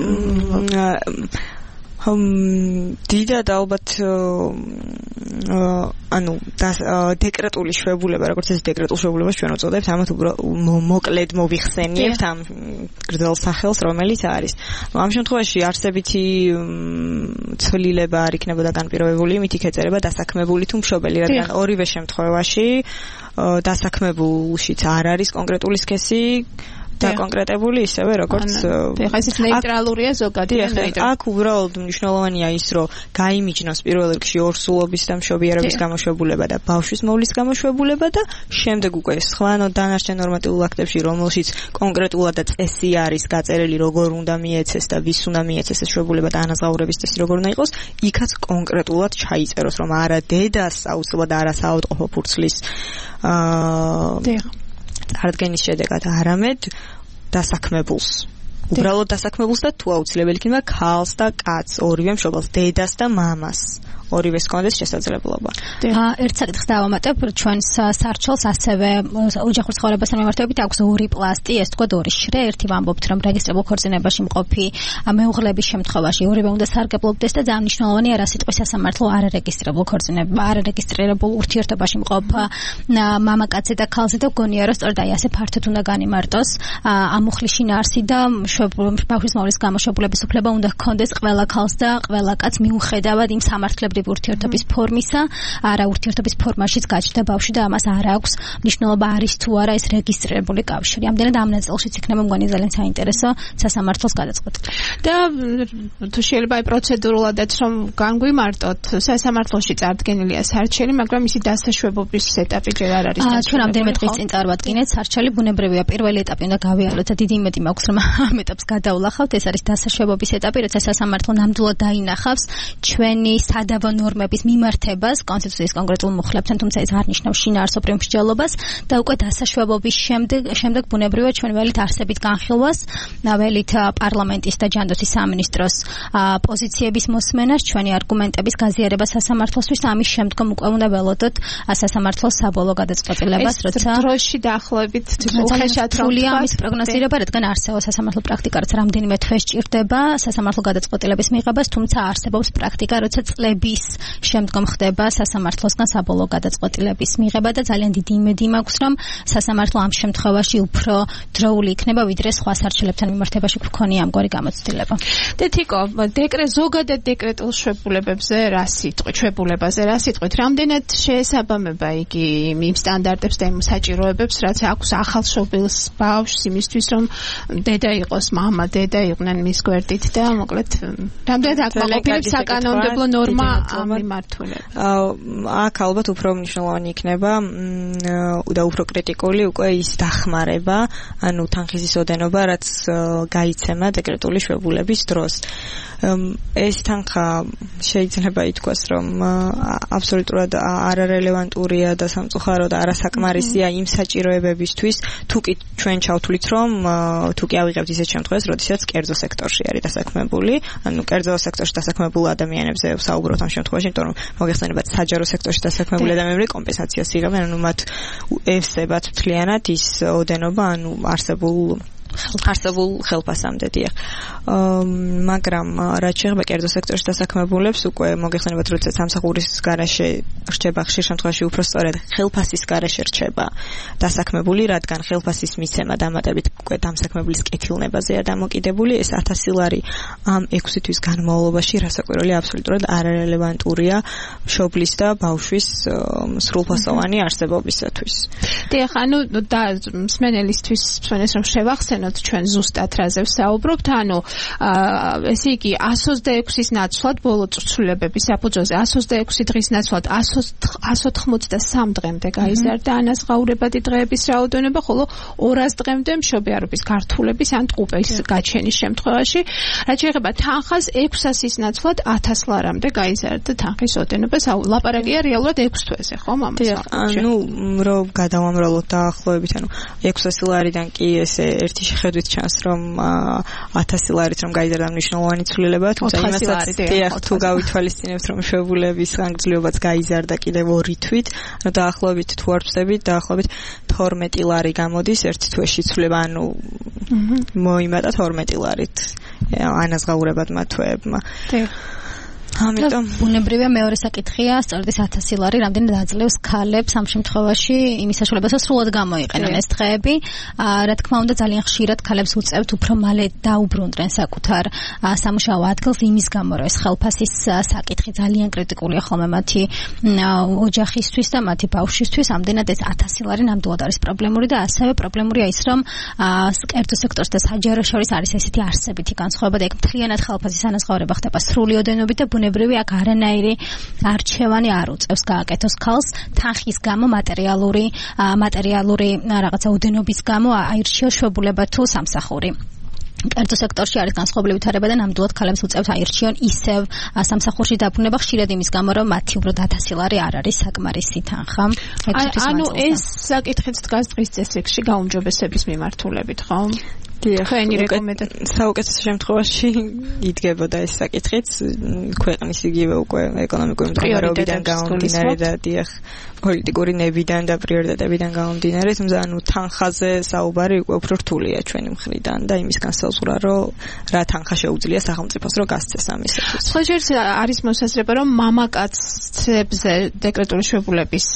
დიდად ალბათ ანუ დეკრეტული შვებულება, როგორც ეს დეკრეტულ შვებულებას ჩვენ უწოდებთ, ამათ მოკლედ მოვიხსენიებთ ამ გრძელ სახელს, რომელიც არის. ამ შემთხვევაში არსებითი ცვლილება არ იქნებოდა განპირობებული, იმით იქეწერება დასაქმებული თუ მშობელი, რადგან ორივე შემთხვევაში დასაქმებულშიც არ არის კონკრეტული სქესი დაკონკრეტებული ისევე როგორც ეხლა ეს ნეიტრალურია ზოგადი ნეიტრალური. აქ უბრალოდ მნიშვნელოვანია ის, რომ გაიმიჯნოს პირველ რიგში ორსულობის და მშობიარობის გამოშვებულება და ბავშვის მოვლის გამოშვებულება და შემდეგ უკვე სხვა დანარჩენ ნორმატიულ აქტებში, რომელშიც კონკრეტულად და წესი არის გაწერილი, როგორ უნდა მიეცეს და ვის უნდა მიეცეს ეს შვებულება და ანაზღაურების წესი როგორ უნდა იყოს, იქაც კონკრეტულად ჩაიწეროს, რომ არა დედას აუცილებლად არა საავადმყოფო ფურცლის აა წარდგენის შედეგად, არამედ დასაქმებულს. უბრალოდ დასაქმებულს და თუ აუცილებელი იქნება ქალს და კაცს, ორივე მშობელს, დედას და მამას. ორივეს კონდეს შესაძლებლობა. ერთ საკითხს დავამატებ, ჩვენს სარჩელს ასევე ოჯახურ ცხოვრებასთან მიმართებით აქვს ორი პლასტი, ეს თქვა ორი შრე, ერთი ვამბობთ, რომ რეგისტრირებულ ქორწინებაში მყოფი მეუღლების შემთხვევაში ორივე უნდა სარგებლობდეს და ძალიან მნიშვნელოვანია რა სიტყვის სასამართლო არარეგისტრირებულ ქორწინებაში, არარეგისტრირებულ ურთიერთობაში მყოფ მამაკაცზე და ქალზე და გონია, რომ სწორედ აი ასე ფართოდ უნდა განიმარტოს ამ მუხლის შინაარსი და ბავშვის მოვლის გამოშვებულების უფლება უნდა ჰქონდეს ყველა ქალს და ყველა კაცს მიუხედავად იმ სამართლებრივ ურთიერთობის ფორმისა, არა ურთიერთობის ფორმაშიც გაჩნდა ბავშვი და ამას არ აქვს მნიშვნელობა არის თუ არა ეს რეგისტრირებული კავშირი. ამდენად ამ ნაწილშიც იქნება მგონი ძალიან საინტერესო სასამართლოს გადაწყვეტილება. და თუ შეიძლება აი პროცედურულადაც რომ განგვიმარტოთ, სასამართლოში წარდგენილია სარჩელი, მაგრამ ისი დასაშვებობის ეტაპი ჯერ არ არის. ჩვენ რამდენიმე დღის წინ წარვადგინეთ სარჩელი, ბუნებრივია პირველი ეტაპი უნდა გავიაროთ და დიდი იმედი მაქვს რომ ამ ეტაპს გადავლახავთ, ეს არის დასაშვებობის ეტაპი, როცა სასამართლო ნამდვილად დაინახავს ჩვენი სადავო ნორმების მიმართებას კონსტიტუციის კონკრეტულ მუხლებთან, თუმცა ეს არ ნიშნავს შინაარსობრივ მსჯელობას და უკვე დასაშვებობის შემდეგ შემდეგ ბუნებრივია ჩვენ ველით არსებით განხილვას, ველით პარლამენტის და ჯანდაცვის სამინისტროს პოზიციების მოსმენას, ჩვენი არგუმენტების გაზიარება სასამართლოსთვის, ამის შემდგომ უკვე უნდა ველოდოთ სასამართლოს საბოლოო გადაწყვეტილებას, როცა დროში დაახლოებით უხეშად რთულია ამის პროგნოზირება, რადგან არსებობს სასამართლო პრაქტიკა, რაც რამდენიმე თვეს ჭირდება სასამართლო გადაწყვეტილების მიღებას, თუმცა არსებობს პრაქტიკა, როცა წლების შემდგომ ხდება სასამართლოსგან საბოლოო გადაწყვეტილების მიღება და ძალიან დიდი იმედი მაქვს, რომ სასამართლო ამ შემთხვევაში უფრო დროული იქნება, ვიდრე სხვა სარჩელებთან მიმართებაში გვქონია ამგვარი გამოცდილება. და თიკო, დეკრეტ ზოგადად დეკრეტულ შვებულებებზე რა სიტყვით, შვებულებაზე რა სიტყვით, რამდენად შეესაბამება იგი იმ სტანდარტებს და იმ საჭიროებებს, რაც აქვს ახალშობილს ბავშვს იმისთვის, რომ დედა იყოს, მამა, დედა იყვნენ მის გვერდით და მოკლედ რამდენად აკმაყოფილებს საკანონმდებლო ნორმა ამ მიმართულებით. აქ ალბათ უფრო მნიშვნელოვანი იქნება და უფრო კრიტიკული უკვე ის დახმარება, ანუ თანხის ოდენობა, რაც გაიცემა დეკრეტული შვებულების დროს. ეს თანხა შეიძლება ითქვას, რომ აბსოლუტურად არარელევანტურია და სამწუხარო და არასაკმარისია იმ საჭიროებებისთვის, თუ კი ჩვენ ჩავთვლით, რომ თუ კი ავიღებთ ისეთ შემთხვევას, როდესაც კერძო სექტორში არის დასაქმებული, ანუ კერძო სექტორში დასაქმებულ ადამიანებზე საუბრობთ ამ შემთხვევაში, იმიტომ რომ მოგეხსენებათ საჯარო სექტორში დასაქმებული ადამიანები კომპენსაციას იღებენ, ანუ მათ ევსებათ მთლიანად ის ოდენობა, ანუ არსებულ არსებულ ხელფასამდე დიახ. მაგრამ რაც შეეხება კერძო სექტორში დასაქმებულებს, უკვე მოგეხსენებათ, როდესაც სამსახურის გარეშე რჩება ხშირ შემთხვევაში უფრო სწორედ ხელფასის გარეშე რჩება დასაქმებული, რადგან ხელფასის მიცემა დამატებით უკვე დამსაქმებლის კეთილნებაზეა დამოკიდებული, ეს ათასი ლარი ამ ექვსი თვის განმავლობაში რასაკვირველი აბსოლუტურად არარელევანტურია მშობლის და ბავშვის სრულფასოვანი არსებობისათვის. დიახ, ანუ და მსმენელისთვის მსმენელს რომ შევახსენოთ ჩვენ ზუსტად რაზე ვსაუბრობთ, ანუ ესე იგი εκατს ოცდაექვსის ნაცვლად ბოლო წვრთნელებების საფუძველზე εκατს ოცდაექვსი დღის ნაცვლად εκατს ოცდათხმოცდასამ დღემდე გაიზარდა ანაზღაურებადი დღეების რაოდენობა, ხოლო ორას დღემდე მშობიარობის გართულების ან ტყუპის გაჩენის შემთხვევაში, რაც შეეხება თანხას ექვსასის ნაცვლად ათას ლარამდე გაიზარდა თანხის ოდენობა. ლაპარაკია რეალურად ექვს თვეზე, ხო, მამას? ანუ რომ გადავამრავლოთ დაახლოებით, ანუ ექვსასი ლარიდან კი ესე ერთი შეხედვით ჩანს, რომ ათასი ლარით რომ გაიზარდა მნიშვნელოვანი ცვლილება, თუმცა იმასაც დიახ, თუ გავითვალისწინებთ, რომ შვებულების ხანგრძლივობაც გაიზარდა კიდევ ორი თვით, ანუ დაახლოებით თუ არ ვწდებით, დაახლოებით თორმეტი ლარი გამოდის ერთი თვეში ცვლილება, ანუ მოიმატა თორმეტი ლარით ანაზღაურებადმა თვეებმა. ამიტომ ბუნებრივია მეორე საკითხია, სწორედ ეს ათასი ლარი რამდენად აძლევს ქალებს ამ შემთხვევაში იმის საშუალებასაც სრულად გამოიყენონ ეს დღეები. რა თქმა უნდა, ძალიან ხშირად ქალებს უწევთ უფრო მალე დაუბრუნდნენ საკუთარ სამუშაო ადგილს იმის გამო, რომ ეს ხელფასის საკითხი ძალიან კრიტიკულია ხოლმე მათი ოჯახისთვის და მათი ბავშვისთვის. ამდენად ეს ათასი ლარი ნამდვილად არის პრობლემური და ასევე პრობლემურია ის, რომ კერძო სექტორს და საჯარო შორის არის ესეთი არსებითი განსხვავება და ეგ მთლიანად ხელფასის ანაზღაურება ხდება სრული ოდენობით და ბუნებრივია აქ არანაირი არჩევანი არ უწევს გააკეთოს ქალს თანხის გამო მატერიალური მატერიალური რაღაცა ოდენობის გამო აირჩიოს შვებულება თუ სამსახური. კერძო სექტორში არის განსხვავებული ვითარება და ნამდვილად ქალებს უწევთ აირჩიონ ისევ სამსახურში დაბრუნება ხშირად იმის გამო, რომ მათი უბრალოდ ათასი ლარი არ არის საკმარისი თანხა. ანუ ეს საკითხიც დგას დღის წესრიგში გაუმჯობესების მიმართულებით, ხო? თქვენი რეკომენდაცია საუკეთესო შემთხვევაში იდგებოდა ეს საკითხიც ქვეყნის იგივე უკვე ეკონომიკური მდგომარეობიდან გამომდინარე და დიახ პოლიტიკური ნებიდან და პრიორიტეტებიდან გამომდინარე, თუმცა ანუ თანხაზე საუბარი უკვე უფრო რთულია ჩვენი მხრიდან და იმის განსაზღვრა, რომ რა თანხა შეუძლია სახელმწიფოს რომ გასცეს ამისათვის. სხვა ჯერს არის მოსაზრება, რომ მამაკაცებზე დეკრეტული შვებულების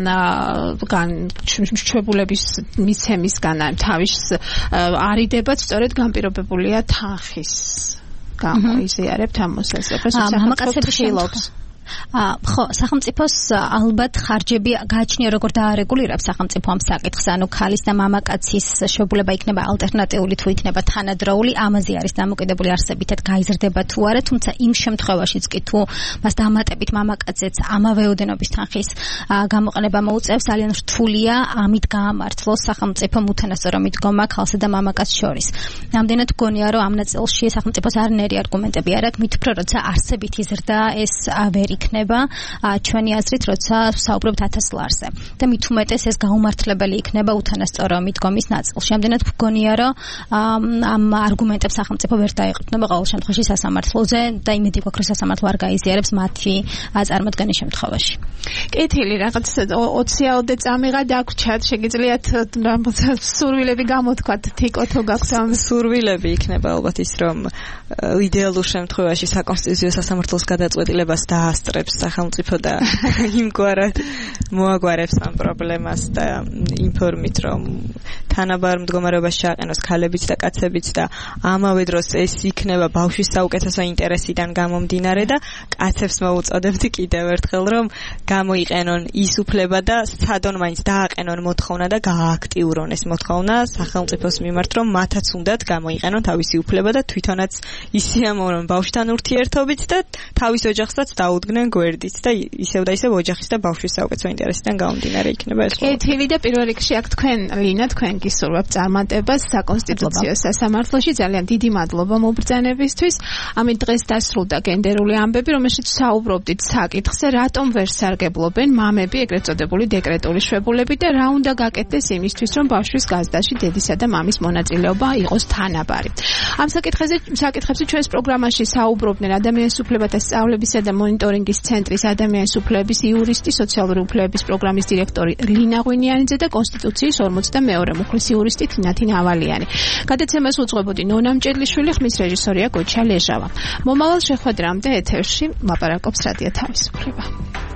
გან შვებულების მიცემისგან თავის არიდება სწორედ განპირობებულია თანხის გამო იზიარებთ ამ მოსაზრებას. მამაკაცების ხელობს ხო, სახელმწიფოს ალბათ ხარჯები გააჩნია როგორ დაარეგულირებს სახელმწიფო ამ საკითხს, ანუ ქალის და მამაკაცის შვებულება იქნება ალტერნატიული თუ იქნება თანადროული, ამაზე არის დამოკიდებული არსებითად გაიზრდება თუ არა, თუმცა იმ შემთხვევაშიც კი თუ მას დამატებით მამაკაცეც ამავე ოდენობის თანხის გამოყენება მოუწევს, ძალიან რთულია ამით გაამართლოს სახელმწიფომ უთანასწორო მიდგომა ქალსა და მამაკაცს შორის. Ამდენად გონია, რომ ამ ნაწილში სახელმწიფოს არანაირი არგუმენტები არ აქვს, მით უფრო როცა არსებითი ზრდა ეს ვერ იქნება ჩვენი აზრით, როცა საუბრობთ ათას ლარზე. და მით უმეტეს ეს გაუმართლებელი იქნება უთანასწორო მიდგომის ნაწილში. ამდენად გონია, რომ ამ არგუმენტებს სახელმწიფო ვერ დაეყრდნობა ყოველ შემთხვევაში სასამართლოზე და იმედი გვაქვს, რომ სასამართლო არ გაიზიარებს მათი წარმოდგენის შემთხვევაში. კეთილი, რაღაც ოციაოდე წამიღა დაგვრჩათ, შეგიძლიათ სურვილები გამოთქვათ, თიკო თუ გაქვთ ამ სურვილები იქნება ალბათ ის, რომ იდეალურ შემთხვევაში საკონსტიტუციო სასამართლოს გადაწყვეტილებას დაასწრებს სახელმწიფო და იმგვარად მოაგვარებს ამ პრობლემას და ინფორმით, რომ თანაბარ მდგომარეობაში ჩააყენოს ქალებიც და კაცებიც და ამავე დროს ეს იქნება ბავშვის საუკეთესო ინტერესიდან გამომდინარე და კაცებს მოუწოდებთ კიდევ ერთხელ რომ გამოიყენონ ის უფლება და სადონ მაინც დააყენონ მოთხოვნა და გაააქტიურონ ეს მოთხოვნა სახელმწიფოს მიმართ რომ მათაც უნდათ გამოიყენონ თავისი უფლება და თვითონაც ისიამოვნონ ბავშვთან ურთიერთობით და თავის ოჯახსაც დაუდგნენ გვერდით და ისევ და ისევ ოჯახის და ბავშვის საუკეთესო ინტერესიდან გამომდინარე იქნება ეს. კეთილი და პირველ რიგში აქ თქვენ ლინა თქვენ გისურვებთ წარმატებას საკონსტიტუციო სასამართლოში. ძალიან დიდი მადლობა მობრძანებისთვის. ამით დღეს დასრულდა გენდერული ამბები, რომელშიც საუბრობდით საკითხზე, რატომ ვერ სარგებლობენ მამები ეგრეთ წოდებული დეკრეტული შვებულები და რა უნდა გაკეთდეს იმისთვის, რომ ბავშვის გაზდაში დედისა და მამის მონაწილეობა იყოს თანაბარი. ამ საკითხებზე საკითხებზე ჩვენს პროგრამაში საუბრობდნენ ადამიანის უფლებათა სწავლებისა და მონიტორინგის ცენტრის ადამიანის უფლებების იურისტი, სოციალური უფლებების პროგრამის დირექტორი ლინა ღვინიანიძე და კონსტიტუციის ორმოცდამეორე მუხლის იურისტი თინათინ ავალიანი. გადაცემას უძღვებოდი ნონა მჭედლიშვილი, ხმის რეჟისორია გოჩა ლეჟავა. მომავალ შეხვედრამდე ეთერში ლაპარაკობს რადიო თავისუფლება.